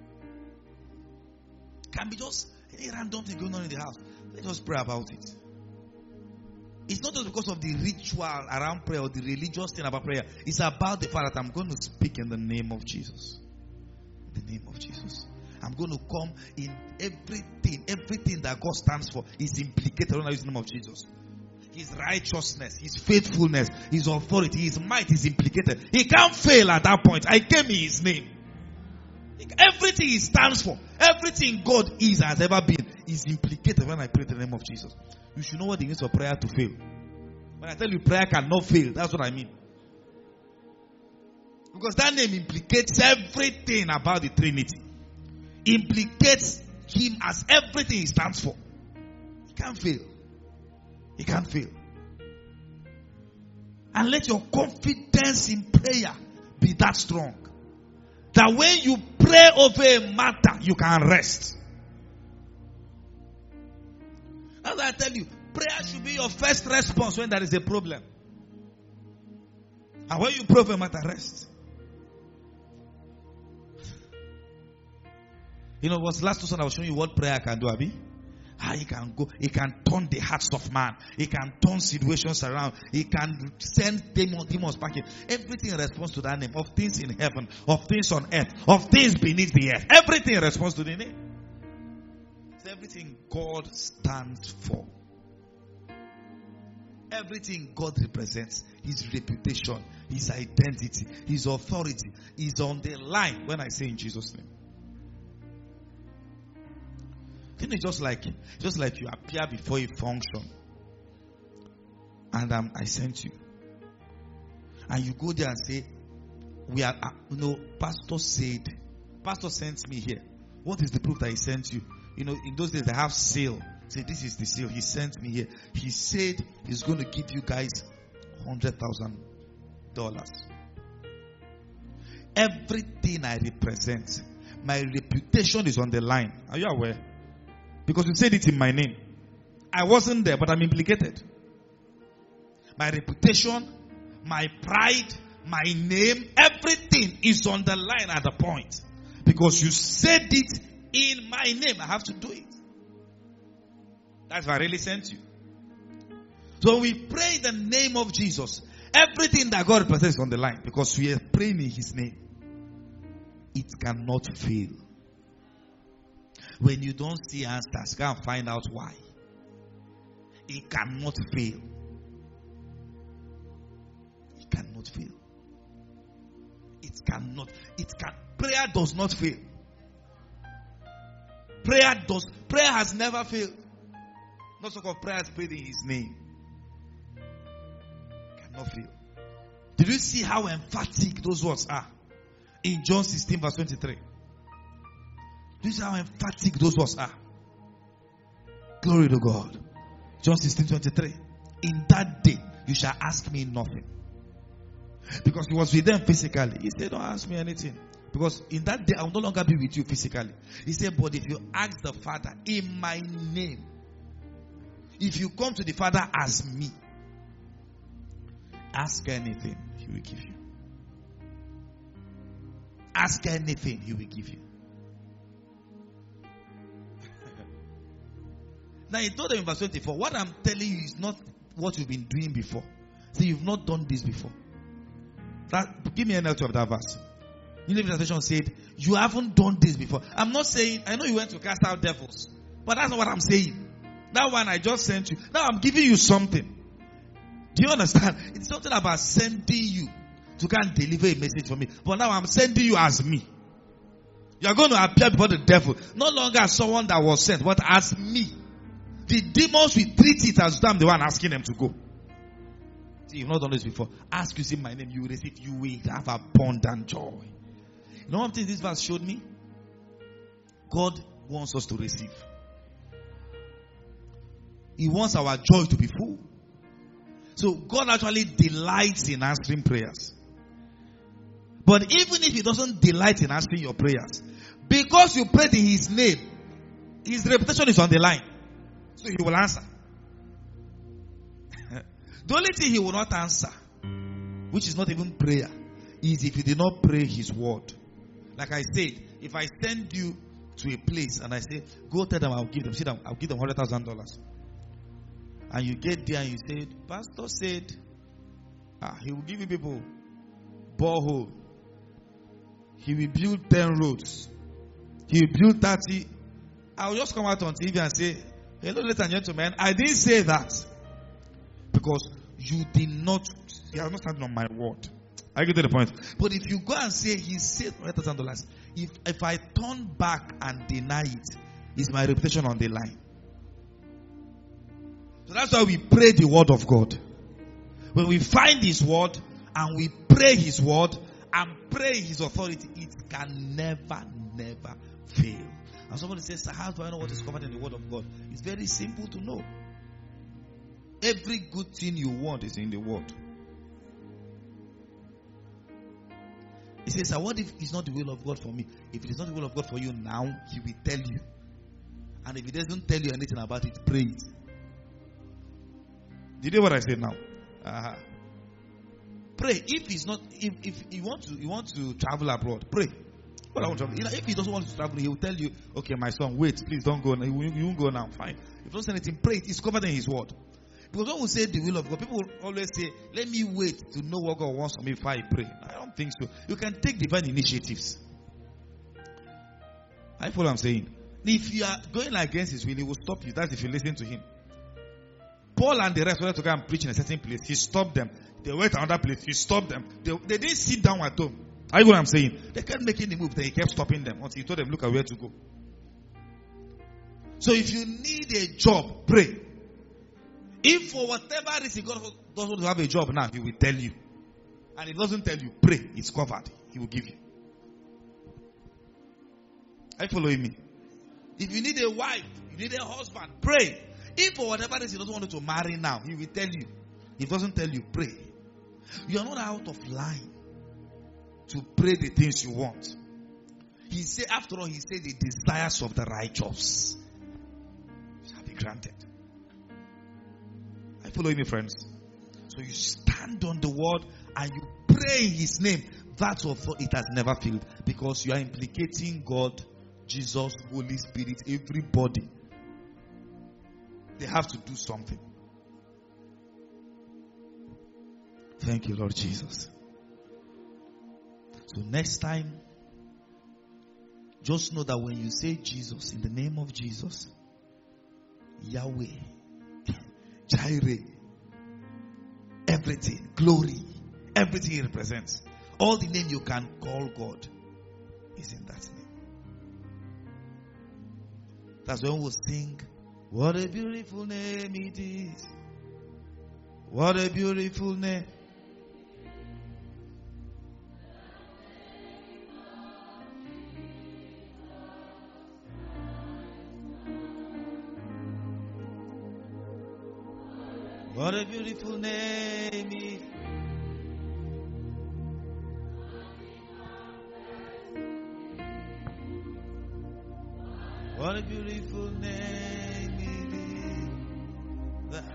Can be just any random thing going on in the house. Let's just pray about it. It's not just because of the ritual around prayer or the religious thing about prayer. It's about the fact that I'm going to speak in the name of Jesus. In the name of Jesus. I'm going to come in everything. Everything that God stands for is implicated in the name of Jesus. His righteousness, His faithfulness, His authority, His might is implicated. He can't fail at that point. I came in His name. Everything He stands for, everything God is, has ever been, is implicated when I pray in the name of Jesus. You should know what it means for prayer to fail. When I tell you prayer cannot fail, that's what I mean. Because that name implicates everything about the Trinity. Implicates Him as everything He stands for. He can't fail. He can't fail. And let your confidence in prayer be that strong. That when you pray over a matter, you can rest. That's why I tell you, prayer should be your first response when there is a problem. And when you pray for him at rest. You know, it was last time I was showing you what prayer can do, Abi? How he can go, he can turn the hearts of man. He can turn situations around. He can send demons, demons back in. Everything responds to that name. Of things in heaven, of things on earth, of things beneath the earth. Everything responds to the name. It's everything God stands for. Everything God represents. His reputation, his identity, his authority is on the line when I say in Jesus' name. I think it's just like, just like you appear before a function, and um, I sent you, and you go there and say, "We are, uh, you know, Pastor said, Pastor sent me here. What is the proof that he sent you? You know, in those days they have seal. Say, this is the seal. He sent me here. He said he's going to give you guys hundred thousand dollars. Everything I represent, my reputation is on the line. Are you aware? Because you said it in my name. I wasn't there, but I'm implicated. My reputation, my pride, my name, everything is on the line at the point. Because you said it in my name. I have to do it. That's why I really sent you. So when we pray in the name of Jesus, everything that God represents is on the line. Because we are praying in his name. It cannot fail. When you don't see answers, go and find out why. It cannot fail. It cannot fail. It cannot. It can. Prayer does not fail. Prayer does. Prayer has never failed. Not so called prayer is prayed in his name. Cannot fail. Did you see how emphatic those words are in John sixteen verse twenty-three? Do you see how emphatic those words are? Glory to God. John sixteen twenty-three. In that day, you shall ask me nothing. Because he was with them physically. He said, don't ask me anything. Because in that day, I will no longer be with you physically. He said, but if you ask the Father in my name, if you come to the Father as me, ask anything, he will give you. Ask anything, he will give you. Now he told them in verse twenty-four, what I'm telling you is not what you've been doing before. So you've not done this before. That, give me an L two of that verse. New Living Translation said, you haven't done this before. I'm not saying, I know you went to cast out devils, but that's not what I'm saying. That one I just sent you. Now I'm giving you something. Do you understand? It's something about sending you to come and deliver a message for me. But now I'm sending you as me. You are going to appear before the devil. No longer as someone that was sent, but as me. The demons will treat it as though I'm the one asking them to go. See, you've not done this before. Ask you, see my name, you will receive, you will have abundant joy. You know what this verse showed me? God wants us to receive. He wants our joy to be full. So God actually delights in answering prayers. But even if he doesn't delight in answering your prayers, because you prayed in his name, his reputation is on the line. So he will answer. The only thing he will not answer, which is not even prayer, is if you did not pray his word. Like I said, if I send you to a place and I say, go tell them I'll give them, see them, I'll give them one hundred thousand dollars. And you get there and you say, Pastor said, ah, he will give you people borehole. He will build ten roads. He will build thirty. I'll just come out on T V and say, hello, ladies and gentlemen, I didn't say that. Because you did not, you are not standing on my word. I get to the point. But if you go and say, he said one hundred thousand dollars, if, if I turn back and deny it, is my reputation on the line? So that's why we pray the word of God. When we find his word and we pray his word and pray his authority, it can never, never fail. And somebody says, so how do I know what is covered in the word of God? It's very simple to know. Every good thing you want is in the word. He says, so what if it's not the will of God for me? If it is not the will of God for you now, he will tell you. And if he doesn't tell you anything about it, pray it. Did you hear what I said now? Uh-huh. pray. If he's not, if if you want to, you want to travel abroad, pray. Well, I want to travel. You know, if he doesn't want to travel, he will tell you, okay, my son, wait, please don't go. You, you won't go now. Fine. If you don't say anything, pray. It's covered in his word. Because when we say the will of God, people will always say, let me wait to know what God wants from me before I pray. I don't think so. You can take divine initiatives. I follow what I'm saying. If you are going against his will, he will stop you. That's if you listen to him. Paul and the rest wanted to go and preach in a certain place. He stopped them. They went to another place. He stopped them. They, they didn't sit down at home. Are you what I'm saying? They kept making the move. Then he kept stopping them until he told them, look at where to go. So if you need a job, pray. If for whatever reason God doesn't want to have a job now, he will tell you. And if he doesn't tell you, pray. It's covered. He will give you. Are you following me? If you need a wife, you need a husband, pray. If for whatever reason he doesn't want you to marry now, he will tell you. If he doesn't tell you, pray. You are not out of line to pray the things you want. He said, after all, he said the desires of the righteous shall be granted. Are you following me, friends? So you stand on the word and you pray in his name. That's what it has never failed. Because you are implicating God, Jesus, Holy Spirit, everybody. They have to do something. Thank you, Lord Jesus. So next time, just know that when you say Jesus, in the name of Jesus, Yahweh, Jireh, everything, glory, everything he represents, all the name you can call God is in that name. That's when we'll sing, what a beautiful name it is. What a beautiful name. What a beautiful name it is. What a beautiful name it is. The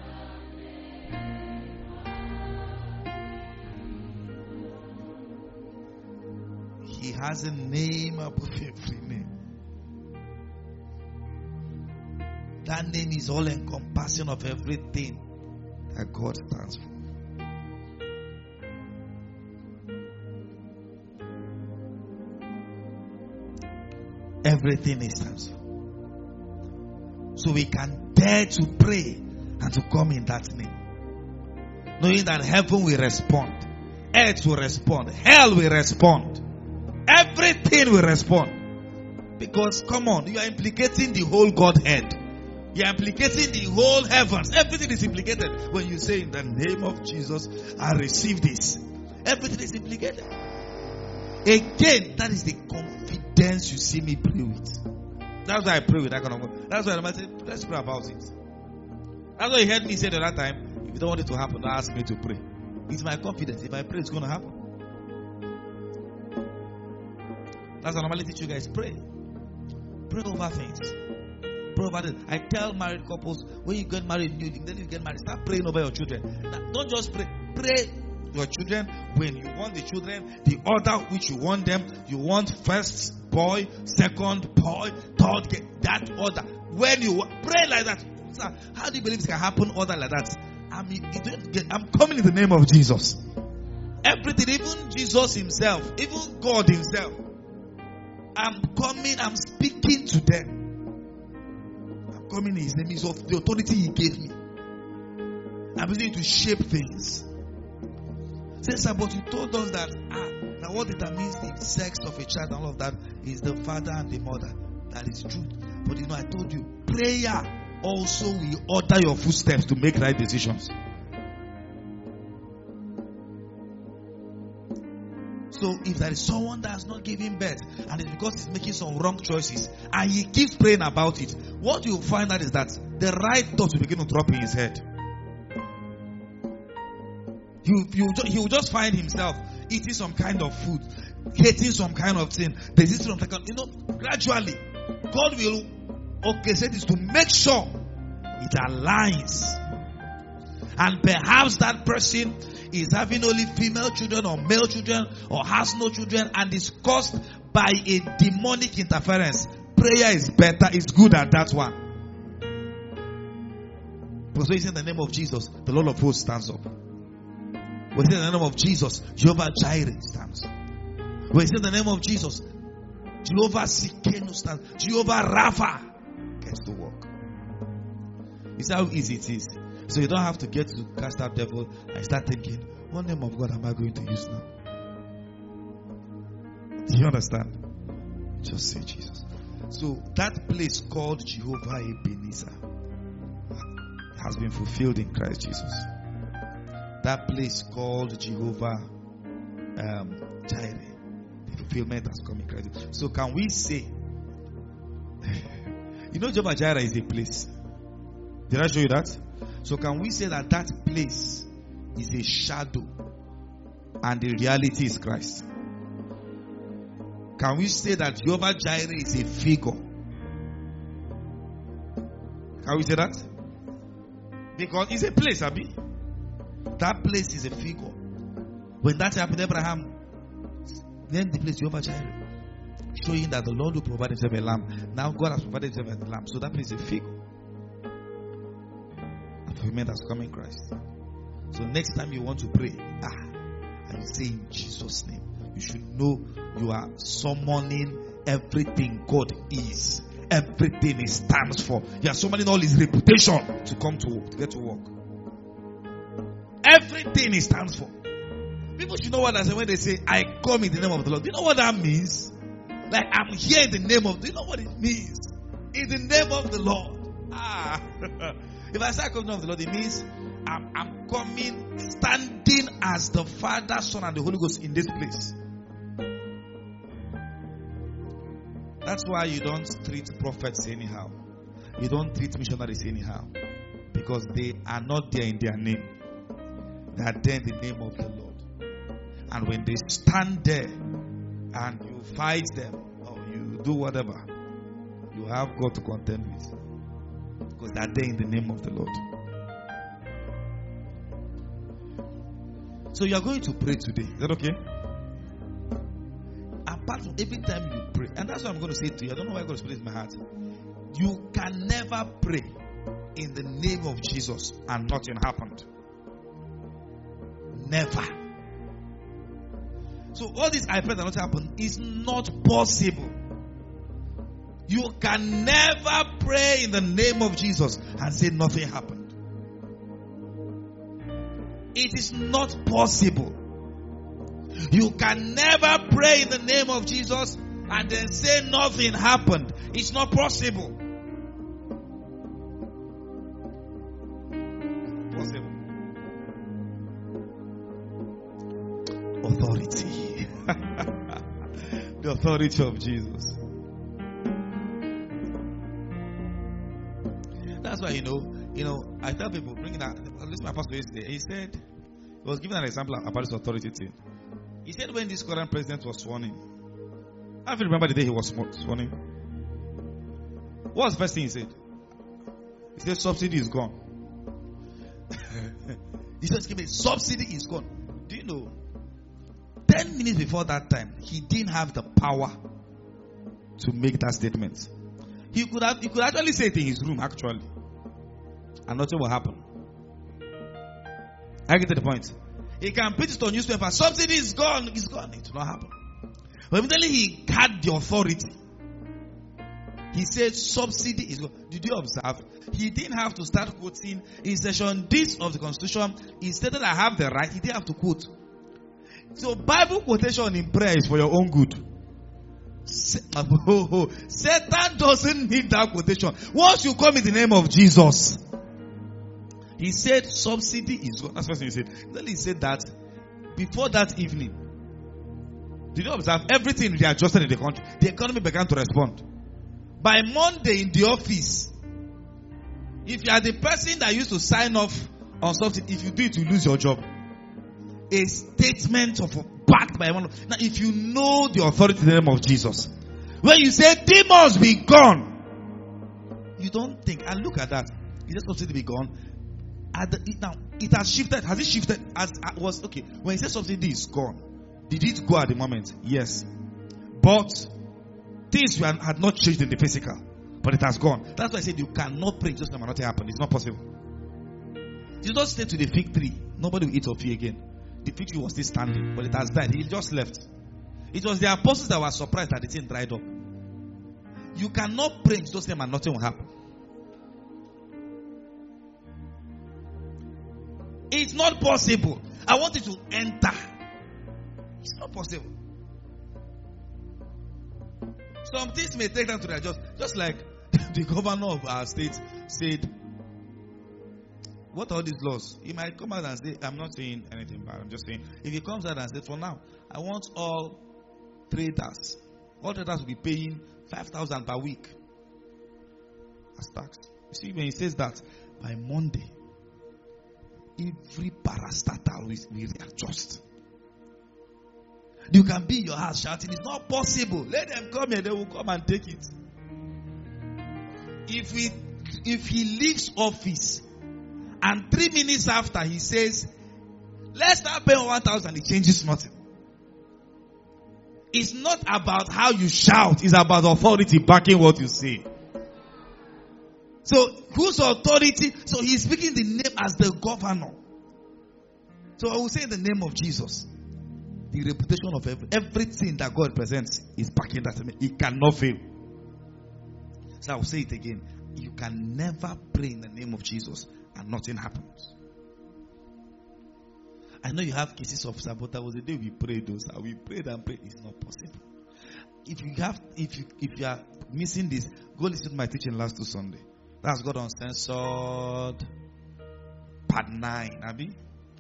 He has a name above every name. That name is all encompassing of everything that God stands for. Everything He stands for. So we can dare to pray and to come in that name. Knowing that heaven will respond. Earth will respond. Hell will respond. Everything will respond. Because, come on, you are implicating the whole Godhead. You are implicating the whole heavens. Everything is implicated. When you say, in the name of Jesus, I receive this. Everything is implicated. Again, that is the confidence you see me pray with. That's why I pray with that kind of God. That's why I say, let's pray about it. That's why you heard me say the other time, if you don't want it to happen, don't ask me to pray. It's my confidence. If I pray, it's going to happen. That's what I normally teach you guys. Pray. Pray over things. Pray over it. I tell married couples, when you get married, you, then you get married, start praying over your children. Now, don't just pray. Pray your children when you want the children, the order which you want them. You want first boy, second boy, third, get that order. When you pray like that, sir, how do you believe it can happen order like that? I mean, you don't get, I'm coming in the name of Jesus. Everything, even Jesus himself, even God himself, I'm coming, I'm speaking to them. I'm coming in his name, is of the authority he gave me. I'm using it to shape things. Say, sir, but you told us that ah, now what determines the sex of a child and all of that is the father and the mother. That is true. But you know, I told you, prayer also will order your footsteps to make right decisions. So if there is someone that has not given birth and it's because he's making some wrong choices and he keeps praying about it, what you'll find out is that the right thoughts will begin to drop in his head. He, he, he will just find himself eating some kind of food, hating some kind of thing, resisting some kind of, you know, gradually, God will orchestrate this to make sure it aligns. And perhaps that person is having only female children or male children or has no children and is caused by a demonic interference. Prayer is better, it's good at that one. Because when you say in the name of Jesus, the Lord of hosts stands up. When you say in the name of Jesus, Jehovah Jireh stands. When you say in the name of Jesus, Jehovah Sikenu stands. Jehovah Rapha gets to work. You see how easy it is. So you don't have to get to cast out devil and start thinking, what name of God am I going to use now? Do you understand? Just say Jesus. So that place called Jehovah Ebenezer has been fulfilled in Christ Jesus. That place called Jehovah um, Jireh, the fulfillment has come in Christ Jesus. So can we say, you know Jehovah Jireh is a place. Did I show you that? So can we say that that place is a shadow and the reality is Christ? Can we say that Jehovah Jireh is a figure? Can we say that? Because it's a place, Abi. That place is a figure. When that happened, Abraham named the place Jehovah Jireh, showing that the Lord will provide himself a lamb. Now God has provided himself a lamb. So that place is a figure. The fulfillment has come in Christ. So next time you want to pray, ah, and you say in Jesus' name, you should know you are summoning everything God is. Everything He stands for. You are summoning all His reputation to come to work, to get to work. Everything He stands for. People should know what I say when they say, I come in the name of the Lord. Do you know what that means? Like, I'm here in the name of, do you know what it means? In the name of the Lord. Ah. If I say I come in the name of the Lord, it means I'm, I'm coming, standing as the Father, Son, and the Holy Ghost in this place. That's why you don't treat prophets anyhow. You don't treat missionaries anyhow. Because they are not there in their name. They are there in the name of the Lord. And when they stand there and you fight them or you do whatever, you have God to contend with. Because they are there in the name of the Lord. So you are going to pray today. Is that okay? Apart from every time you pray, and that's what I'm going to say to you. I don't know why God is putting it in my heart. You can never pray in the name of Jesus and nothing happened. Never. So all this I pray that nothing happened is not possible. You can never pray in the name of Jesus and say nothing happened. It is not possible. You can never pray in the name of Jesus and then say nothing happened. It's not possible. Possible. Authority. The authority of Jesus. That's why, you know, you know, I tell people, bring that. Listen to my pastor yesterday. He said, he was giving an example about this authority thing. He said when this current president was sworn in, I don't remember the day he was sworn in. What was the first thing he said? He said subsidy is gone. He said subsidy is gone. Do you know? Ten minutes before that time, he didn't have the power to make that statement. He could have, he could actually say it in his room, actually, and nothing will happen. I get to the point. He can put it on newspaper. Subsidy is gone. It's gone. It will not happen. But immediately he had the authority. He said subsidy is gone. Did you observe? He didn't have to start quoting in section this of the Constitution. He stated I have the right. He didn't have to quote. So Bible quotation in prayer is for your own good. Satan doesn't need that quotation. Once you come in the name of Jesus, he said subsidy is gone. That's what he said. Then he said that before that evening. Did you observe? Everything readjusted in the country. The economy began to respond. By Monday in the office, if you are the person that used to sign off on something, if you do it, you lose your job. A statement of backed by one. Now, if you know the authority in the name of Jesus, when you say demons be gone, you don't think, and look at that. Is that subsidy be gone? At the, now, it has shifted. Has it shifted? As it was okay. When he said something is gone, did it go at the moment? Yes. But things were, had not changed in the physical. But it has gone. That's why I said you cannot pray just when nothing happened. It's not possible. Jesus stayed to the fig tree. Nobody will eat of you again. The fig tree was still standing, but it has died. He just left. It was the apostles that were surprised that the thing dried up. You cannot pray in Jesus' name and nothing will happen. It's not possible. I want you to enter. It's not possible. Some things may take time to adjust. Just like the governor of our state said, what are all these laws? He might come out and say, I'm not saying anything bad. I'm just saying, if he comes out and says, for now, I want all traders, all traders will be paying five thousand per week as tax. You see, when he says that, by Monday, every parastatal will, will readjust. You can be in your house shouting, it's not possible. Let them come here, they will come and take it. If we, if he leaves office and three minutes after he says, let's start paying one thousand, it changes nothing. It's not about how you shout, it's about authority backing what you say. So, whose authority? So, he's speaking the name as the governor. So, I will say in the name of Jesus, the reputation of every, everything that God presents is backing that. It cannot fail. So, I will say it again. You can never pray in the name of Jesus and nothing happens. I know you have cases of sabotage. Was the day we prayed those. We prayed and prayed. It's not possible. If you have, if you if you are missing this, go listen to my teaching last two Sunday. That's God Uncensored, part nine. Abi,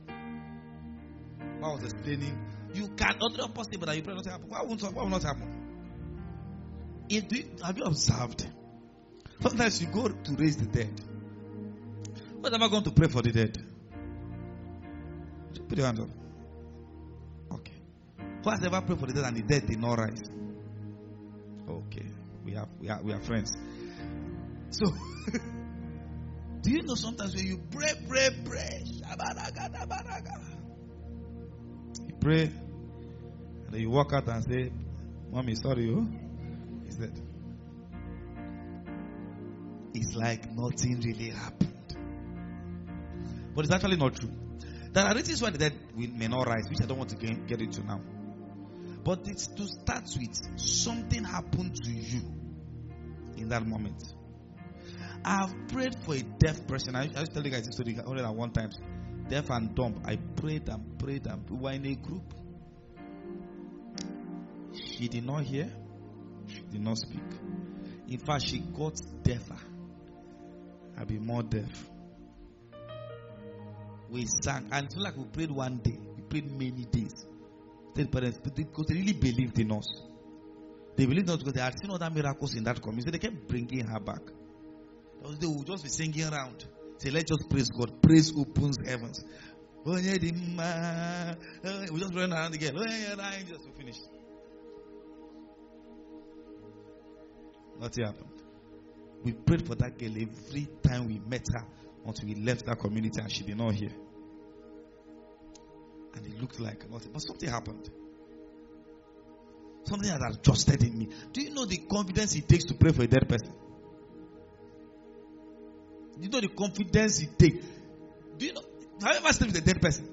I was explaining. You can not possible that you pray not happen. Why won't why will not happen? If do you, have you observed? Sometimes you go to raise the dead. What am I going to pray for the dead? Put your hands up. Okay. Who has ever prayed for the dead and the dead did not rise? Okay. We have we are we are friends. So do you know sometimes when you pray, pray, pray, you pray, and then you walk out and say, Mommy, sorry, you. He's dead. It's like nothing really happened. But it's actually not true. There are reasons why the dead may not rise, which I don't want to get, get into now. But it's to start with, something happened to you in that moment. I have prayed for a deaf person. I, I used to tell you guys this story only at one time. Deaf and dumb. I prayed and prayed and we were in a group. She did not hear. She did not speak. In fact, she got deafer. I'll be more deaf. We sang, and it's not like we prayed one day. We prayed many days. Then parents, because they really believed in us. They believed in us because they had seen other miracles in that community. So they kept bringing her back. They would just be singing around. Say, let's just praise God. Praise opens heavens. We just run around again. Just finished. Nothing happened. We prayed for that girl every time we met her until we left that community and she did not hear. And it looked like nothing. But something happened. Something had adjusted in me. Do you know the confidence it takes to pray for a dead person? Do you know the confidence it takes? Do you know? Have you ever slept with a dead person?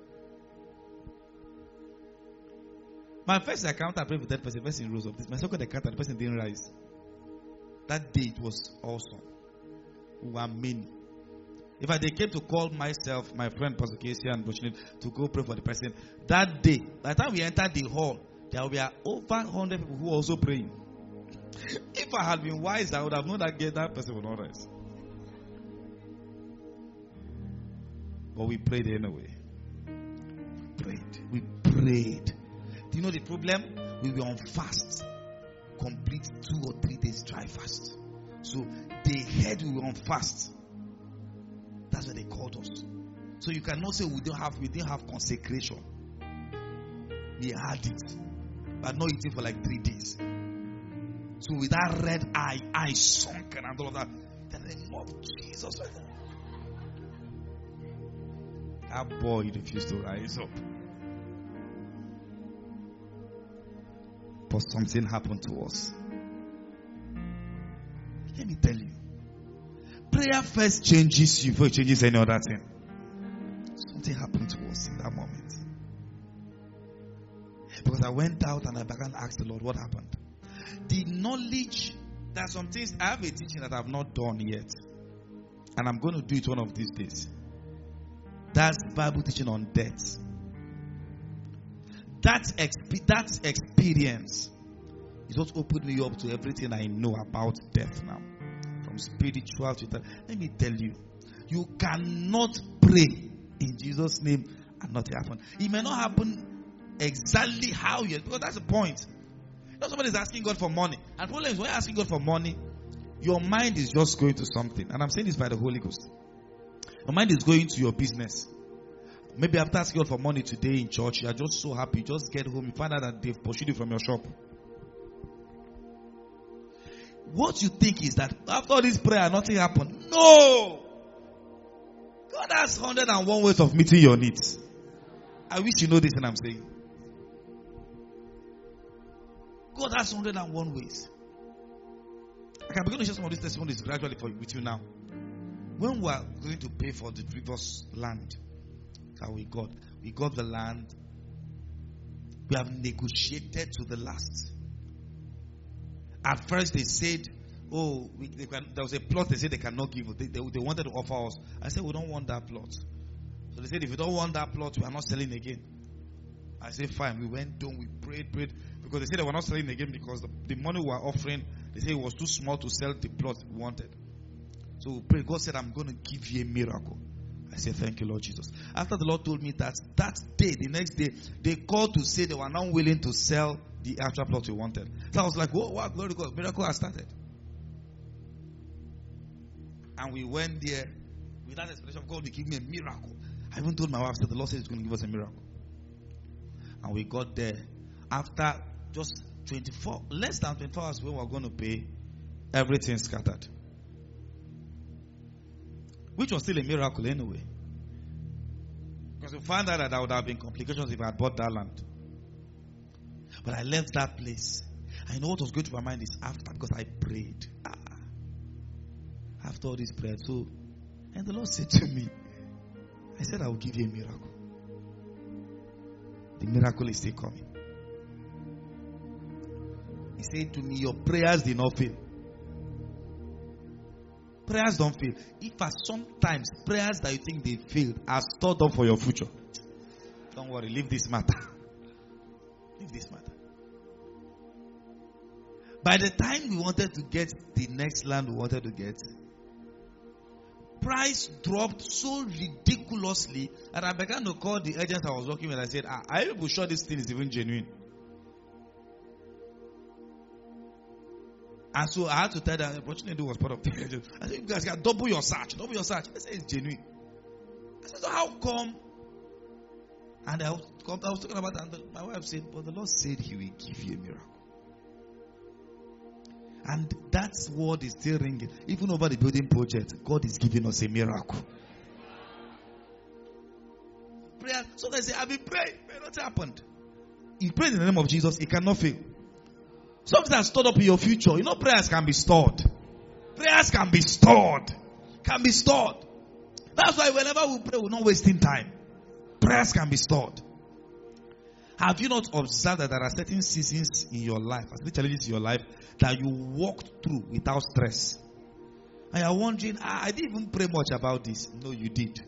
My first encounter, I prayed with a dead person. The person rose up. My second encounter, the person didn't rise. That day it was awesome. We were many. If I they came to call myself, my friend Pastor Casey and Bushnin to go pray for the person, that day, by the time we entered the hall, there were over one hundred people who were also praying. If I had been wise, I would have known that that person would not rise. But we prayed anyway. We prayed. We prayed. Do you know the problem? We were on fast. Complete two or three days dry fast. So they heard we were on fast. That's why they called us. So you cannot say we don't have we didn't have consecration. We had it, but not eating for like three days. So with that red eye, eye sunken and all of that, the name of Jesus. That boy refused to rise up. But something happened to us. Let me tell you. Prayer first changes you before it changes any other thing. Something happened to us in that moment. Because I went out and I began to ask the Lord what happened. The knowledge, there are some things, I have a teaching that I have not done yet. And I'm going to do it one of these days. That's Bible teaching on death. That, exp- that experience is what opened me up to everything I know about death now. From spiritual to that. Let me tell you, you cannot pray in Jesus' name and nothing happen. It may not happen exactly how you, because that's the point. You know, somebody is asking God for money. And the problem is when you're asking God for money, your mind is just going to something. And I'm saying this by the Holy Ghost. Your mind is going to your business. Maybe after asking God for money today in church, you are just so happy. You just get home, you find out that they've pursued you from your shop. What you think is that after all this prayer, nothing happened. No! God has one hundred and one ways of meeting your needs. I wish you know this and I'm saying. God has one hundred and one ways. I can begin to share some of these testimonies gradually for, with you now. When we are going to pay for the previous land that we got, we got the land. We have negotiated to the last. At first they said, oh, we, they can, there was a plot they said they cannot give. They, they, they wanted to offer us. I said, we don't want that plot. So they said, if you don't want that plot, we are not selling again. I said, fine. We went down, we prayed, prayed. Because they said they were not selling again because the, the money we were offering, they said it was too small to sell the plot we wanted. So we prayed. God said, I'm going to give you a miracle. I said, thank you, Lord Jesus. After the Lord told me that, that day, the next day, they called to say they were not willing to sell the actual plot we wanted. So I was like, whoa, wow, glory to God. Miracle has started. And we went there with that expectation of God to give me a miracle. I even told my wife, I said, the Lord said He's going to give us a miracle. And we got there. After just twenty-four, less than twenty-four hours when we were going to pay, everything scattered. Which was still a miracle anyway. Because we found out that there would have been complications if I had bought that land. But I left that place. I know what was going through my mind is after, because I prayed. Ah, after all this prayer. So, and the Lord said to me, I said, I will give you a miracle. The miracle is still coming. He said to me, your prayers did not fail. Prayers don't fail. If at sometimes prayers that you think they failed are stored up for your future, don't worry, leave this matter. Leave this matter. By the time we wanted to get the next land we wanted to get, price dropped so ridiculously that I began to call the agents I was working with. I said, ah, are you able to sure this thing is even genuine? And so I had to tell them, unfortunately, it was part of the agent. I said, you guys can double your search, double your search. They said it's genuine. I said, so how come? And I was, I was talking about that, and my wife said, but the Lord said He will give you a miracle. And that word is still ringing. Even over the building project, God is giving us a miracle. Prayer. So they say, I've been praying, but nothing happened. You pray in the name of Jesus, it cannot fail. Something that's stored up in your future. You know, prayers can be stored. Prayers can be stored. Can be stored. That's why whenever we pray, we're not wasting time. Prayers can be stored. Have you not observed that there are certain seasons in your life, certain challenges in your life, that you walked through without stress? And you're wondering, ah, I didn't even pray much about this. No, you did.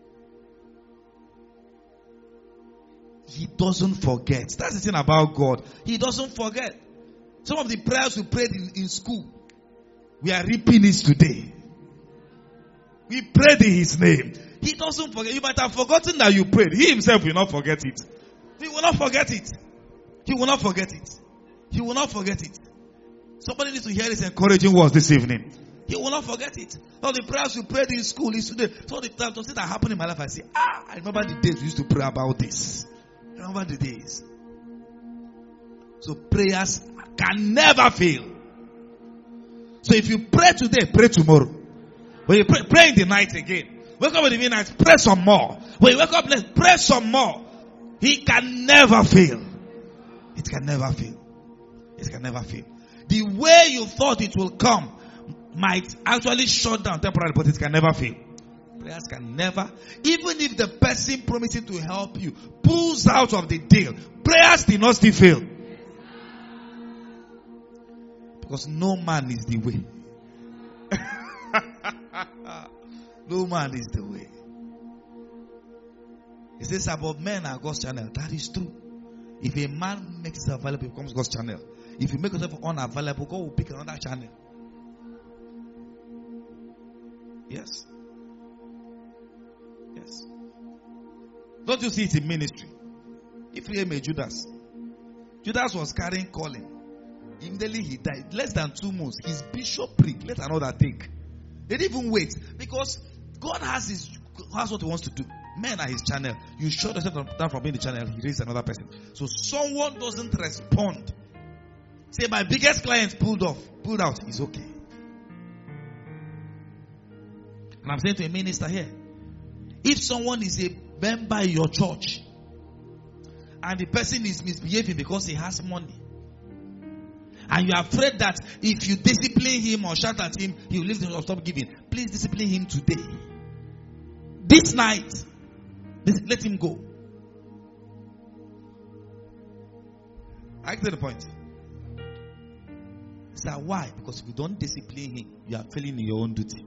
He doesn't forget. That's the thing about God. He doesn't forget. Some of the prayers we prayed in, in school, we are reaping it today. We prayed in His name. He doesn't forget. You might have forgotten that you prayed. He Himself will not forget it. He will not forget it. He will not forget it. He will not forget it. Somebody needs to hear this encouraging words this evening. He will not forget it. All the prayers we prayed in school is today. So the times something that happened in my life, I say, ah, I remember the days we used to pray about this. I remember the days. So prayers can never fail. So if you pray today, pray tomorrow. When you pray, pray in the night again. Wake up in the midnight, pray some more. When you wake up late, pray some more. He can never fail. It can never fail. It can never fail. The way you thought it will come might actually shut down temporarily, but it can never fail. Prayers can never, even if the person promising to help you pulls out of the deal, prayers did not still fail. Because no man is the way. No man is the way. It says about men are God's channel. That is true. If a man makes himself available, it becomes God's channel. If you make yourself unavailable, God will pick another channel. Yes. Yes. Don't you see it in ministry? If you am a Judas, Judas was carrying calling. Immediately he died. Less than two months, his bishopric, let another take. They didn't even wait because God has his has what he wants to do. Men are his channel. You shut yourself down from being the channel, he raises another person. So someone doesn't respond. Say, my biggest client pulled off, pulled out. It's okay. And I'm saying to a minister here, if someone is a member in your church and the person is misbehaving because he has money, and you are afraid that if you discipline him or shout at him, he will leave or stop giving, please discipline him today. This night, let him go. I get the point. So why? Because if you don't discipline him, you are failing in your own duty.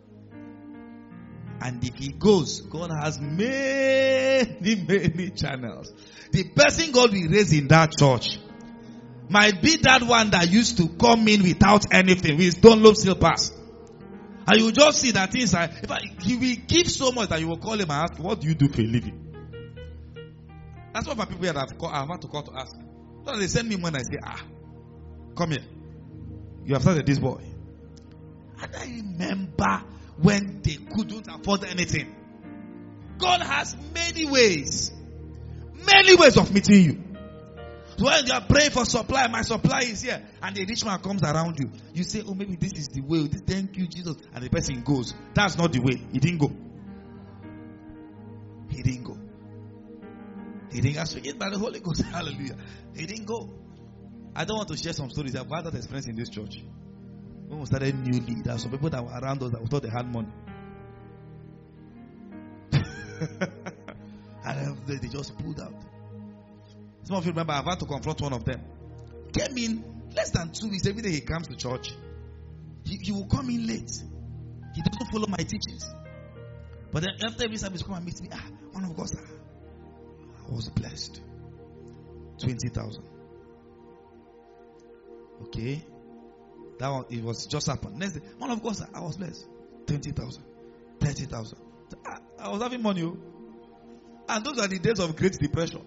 And if he goes, God has many, many channels. The person God will raise in that church might be that one that used to come in without anything, with Dunlop still pass. And you just see that inside. In fact, he will give so much that you will call him and ask, what do you do for a living? That's what my people here have called, I've had to call to ask. So they send me money and I say, ah, come here. You have started this boy. And I remember when they couldn't afford anything. God has many ways. Many ways of meeting you. So when you are praying for supply, my supply is here. And the rich man comes around you. You say, oh, maybe this is the way. Thank you, Jesus. And the person goes. That's not the way. He didn't go. He didn't go. He didn't ask forget by the Holy Ghost. Hallelujah. He didn't go. I don't want to share some stories. I've had that experience in this church. When we started newly, there were some people that were around us that we thought they had money. And they, they just pulled out. Some of you remember, I've had to confront one of them. Came in less than two weeks. Every day he comes to church. He, he will come in late. He doesn't follow my teachings. But then after every service, come and meet me. Ah, one of God, I was blessed. twenty thousand. Okay. That one, it was just happened. Next day, one of God, I was blessed. twenty thousand. thirty thousand. I, I was having money. And those are the days of Great Depression.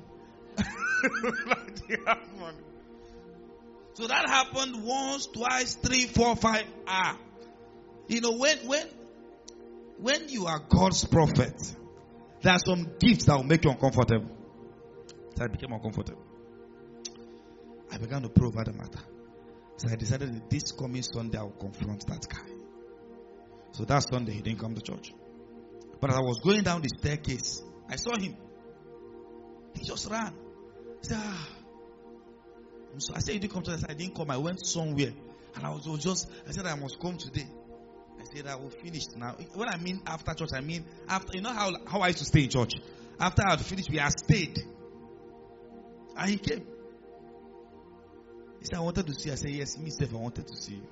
So that happened once, twice, three, four, five. Ah, you know when when when you are God's prophet, there are some gifts that will make you uncomfortable. So I became uncomfortable. I began to pray over the matter. So I decided that this coming Sunday I will confront that guy. So that Sunday he didn't come to church. But as I was going down the staircase, I saw him. He just ran. I said, ah. So I said, you didn't come to us. I didn't come. I went somewhere. And I was just, I said, I must come today. I said, I will finish now. When I mean after church, I mean after, you know how, how I used to stay in church. After I had finished, we had stayed. And he came. He said, I wanted to see you. I said, yes, me, Steph, I wanted to see you.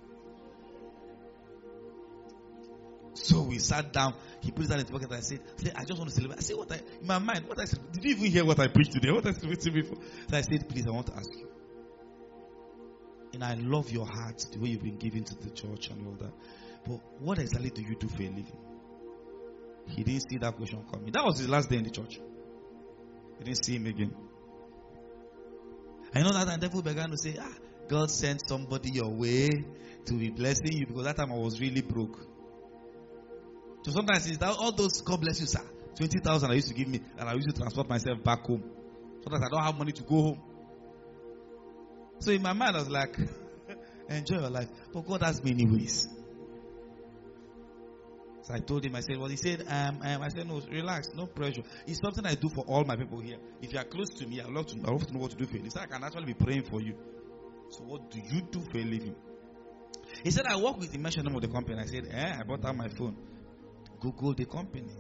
So we sat down. He put his hand in the pocket. I said, I, said, I just want to celebrate. I said, what I, in my mind, what I said, did you even hear what I preached today? What I said to before? So I said, please, I want to ask you. And I love your heart, the way you've been giving to the church and all that. But what exactly do you do for a living? He didn't see that question coming. That was his last day in the church. He didn't see him again. I know that and the devil began to say, ah, God sent somebody your way to be blessing you, because that time I was really broke. So sometimes it's that all those, God bless you, sir. twenty thousand I used to give me, and I used to transport myself back home. Sometimes I don't have money to go home. So in my mind, I was like, enjoy your life. But God has many ways. So I told him, I said, well, he said, um, um, I said, no, relax, no pressure. It's something I do for all my people here. If you are close to me, I love to, I love to know what to do for you. He said, I can actually be praying for you. So what do you do for a living? He said, I work with the mention name of the company. I said, eh, I brought out my phone. Google the company.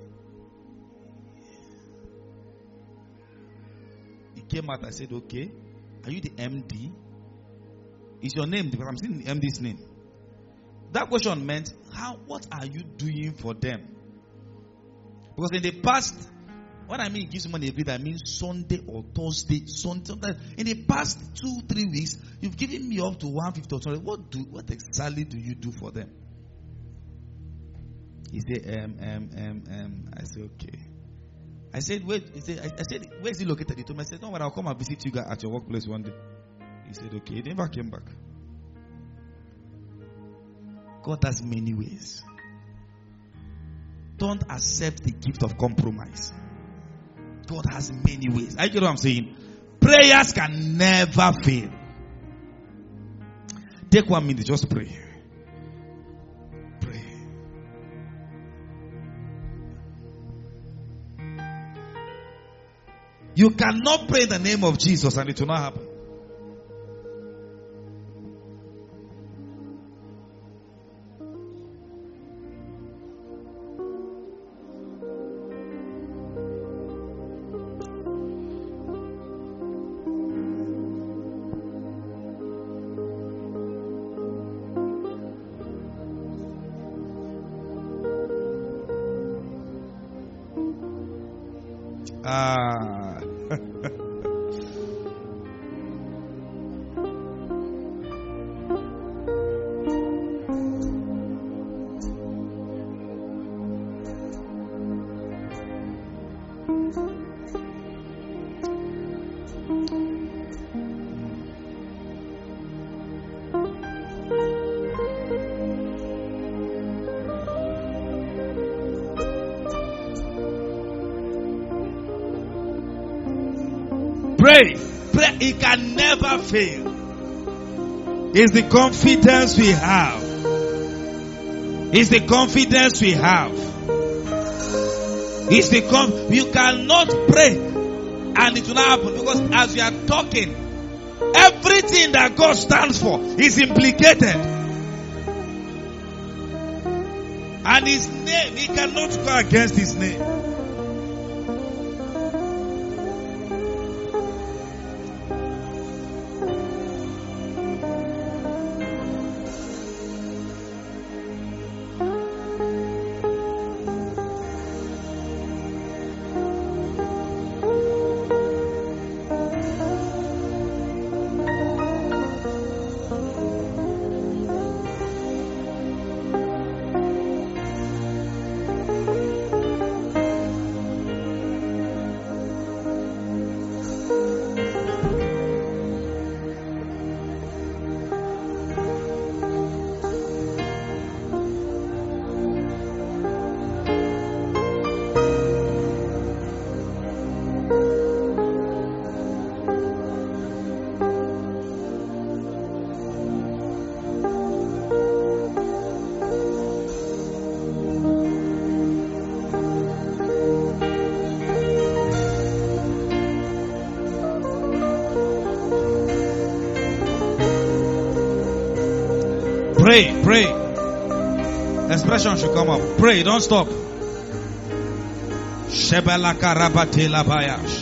He came out, I said, okay, are you the M D? Is your name? Because I'm seeing the M D's name. That question meant, how? What are you doing for them? Because in the past, when I mean it gives money every day, I mean Sunday or Thursday, Sunday. Sometimes in the past two, three weeks, you've given me up to one fifty or something. What do? What exactly do you do for them? He said, um, um, um, um. I said, okay. I said, wait. He said, I, I said, where is he located? He told me, I said, no, but I'll come and visit you guys at your workplace one day. He said, okay. He never came back. God has many ways. Don't accept the gift of compromise. God has many ways. I get what I'm saying? Prayers can never fail. Take one minute, just pray. Pray. You cannot pray in the name of Jesus and it will not happen. Ah. Pray. Pray. It can never fail. It's the confidence we have. It's the confidence we have. It's the com- you cannot pray and it will not happen, because as we are talking, everything that God stands for is implicated. And his name, he cannot go against his name. Pray, pray. Expression should come up. Pray, don't stop. Shebala karabate labayash.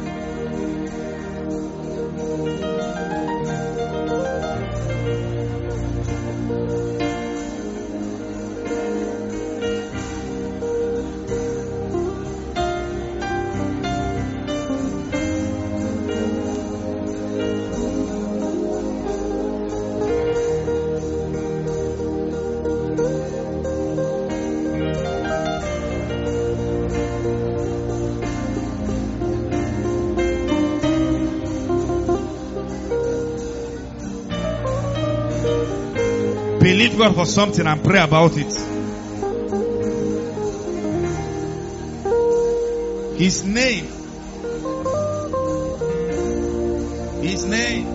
Believe God for something and pray about it. His name. His name.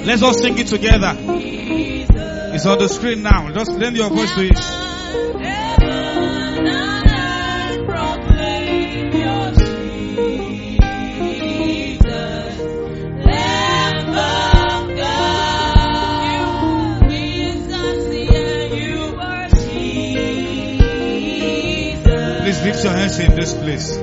Let's all sing it together. It's on the screen now. Just lend your voice to it. Please lift your hands in this place.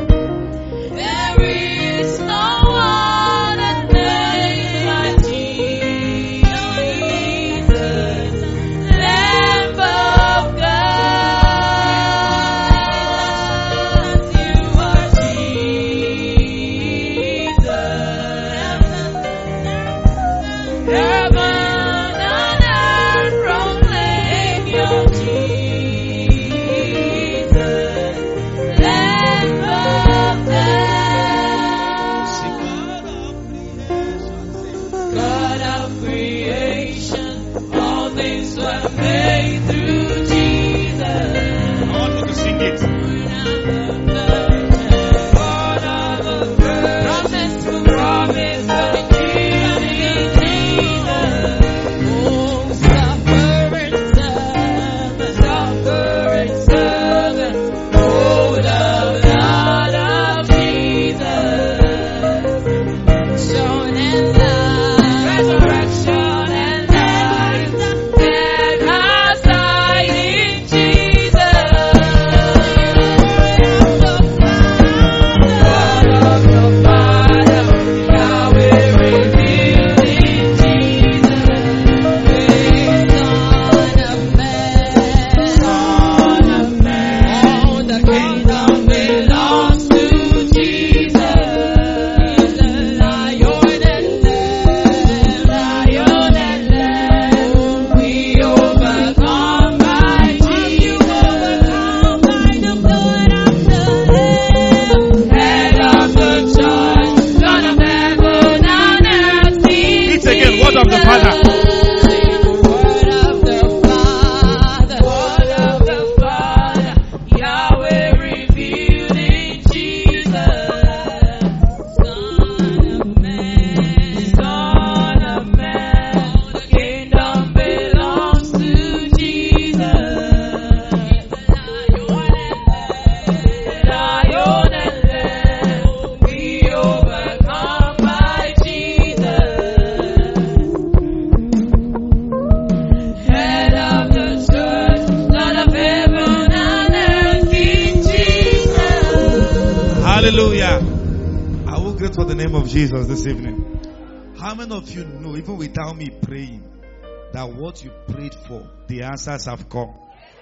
Jesus this evening. How many of you know, even without me praying, that what you prayed for, the answers have come?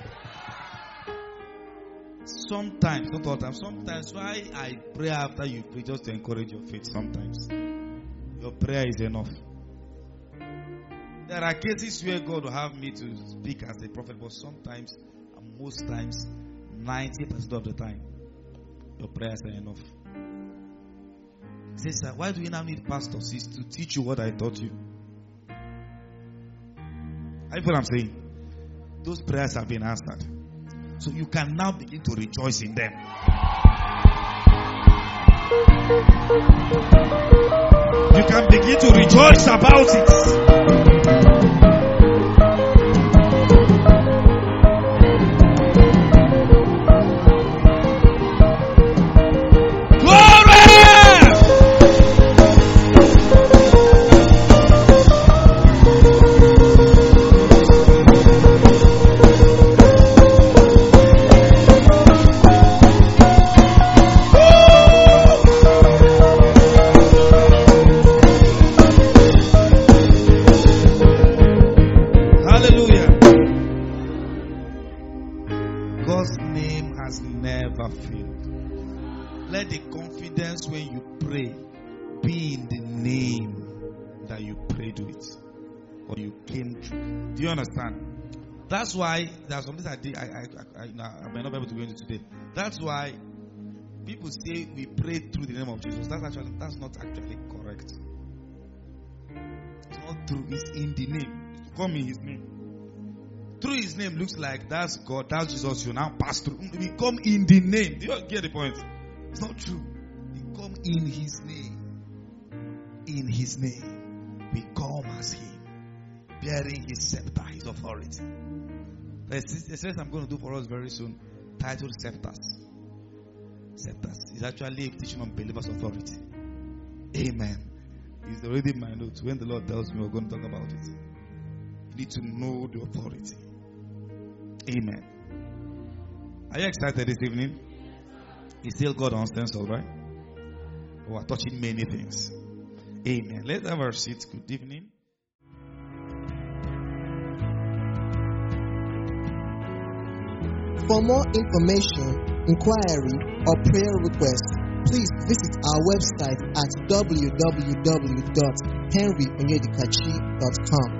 Sometimes, not all the time, sometimes why I pray after you pray just to encourage your faith. Sometimes your prayer is enough. There are cases where God will have me to speak as a prophet, but sometimes, and most times, ninety percent of the time, your prayers are enough. He says, why do you now need pastors? It's to teach you what I taught you. I feel what I'm saying? Those prayers have been answered. So you can now begin to rejoice in them. You can begin to rejoice about it. That's why there's something I did. I, I, I, I, I may not be able to go into today. That's why people say we pray through the name of Jesus. That's actually that's not actually correct. It's not true. It's in the name. It's come in His name. Through His name looks like that's God, that's Jesus. You now pass through. We come in the name. Do you get the point? It's not true. We come in His name. In His name. become as him, bearing his scepter, his authority. There's a series I'm going to do for us very soon, titled Scepters. Scepters is actually a teaching on believers' authority. Amen. It's already in my notes. When the Lord tells me we're going to talk about it, you need to know the authority. Amen. Are you excited this evening? It's still God on stencil, right? We're touching many things. Amen. Let's have our seats. Good evening. For more information, inquiry, or prayer request, please visit our website at w w w dot henry onyedikachi dot com.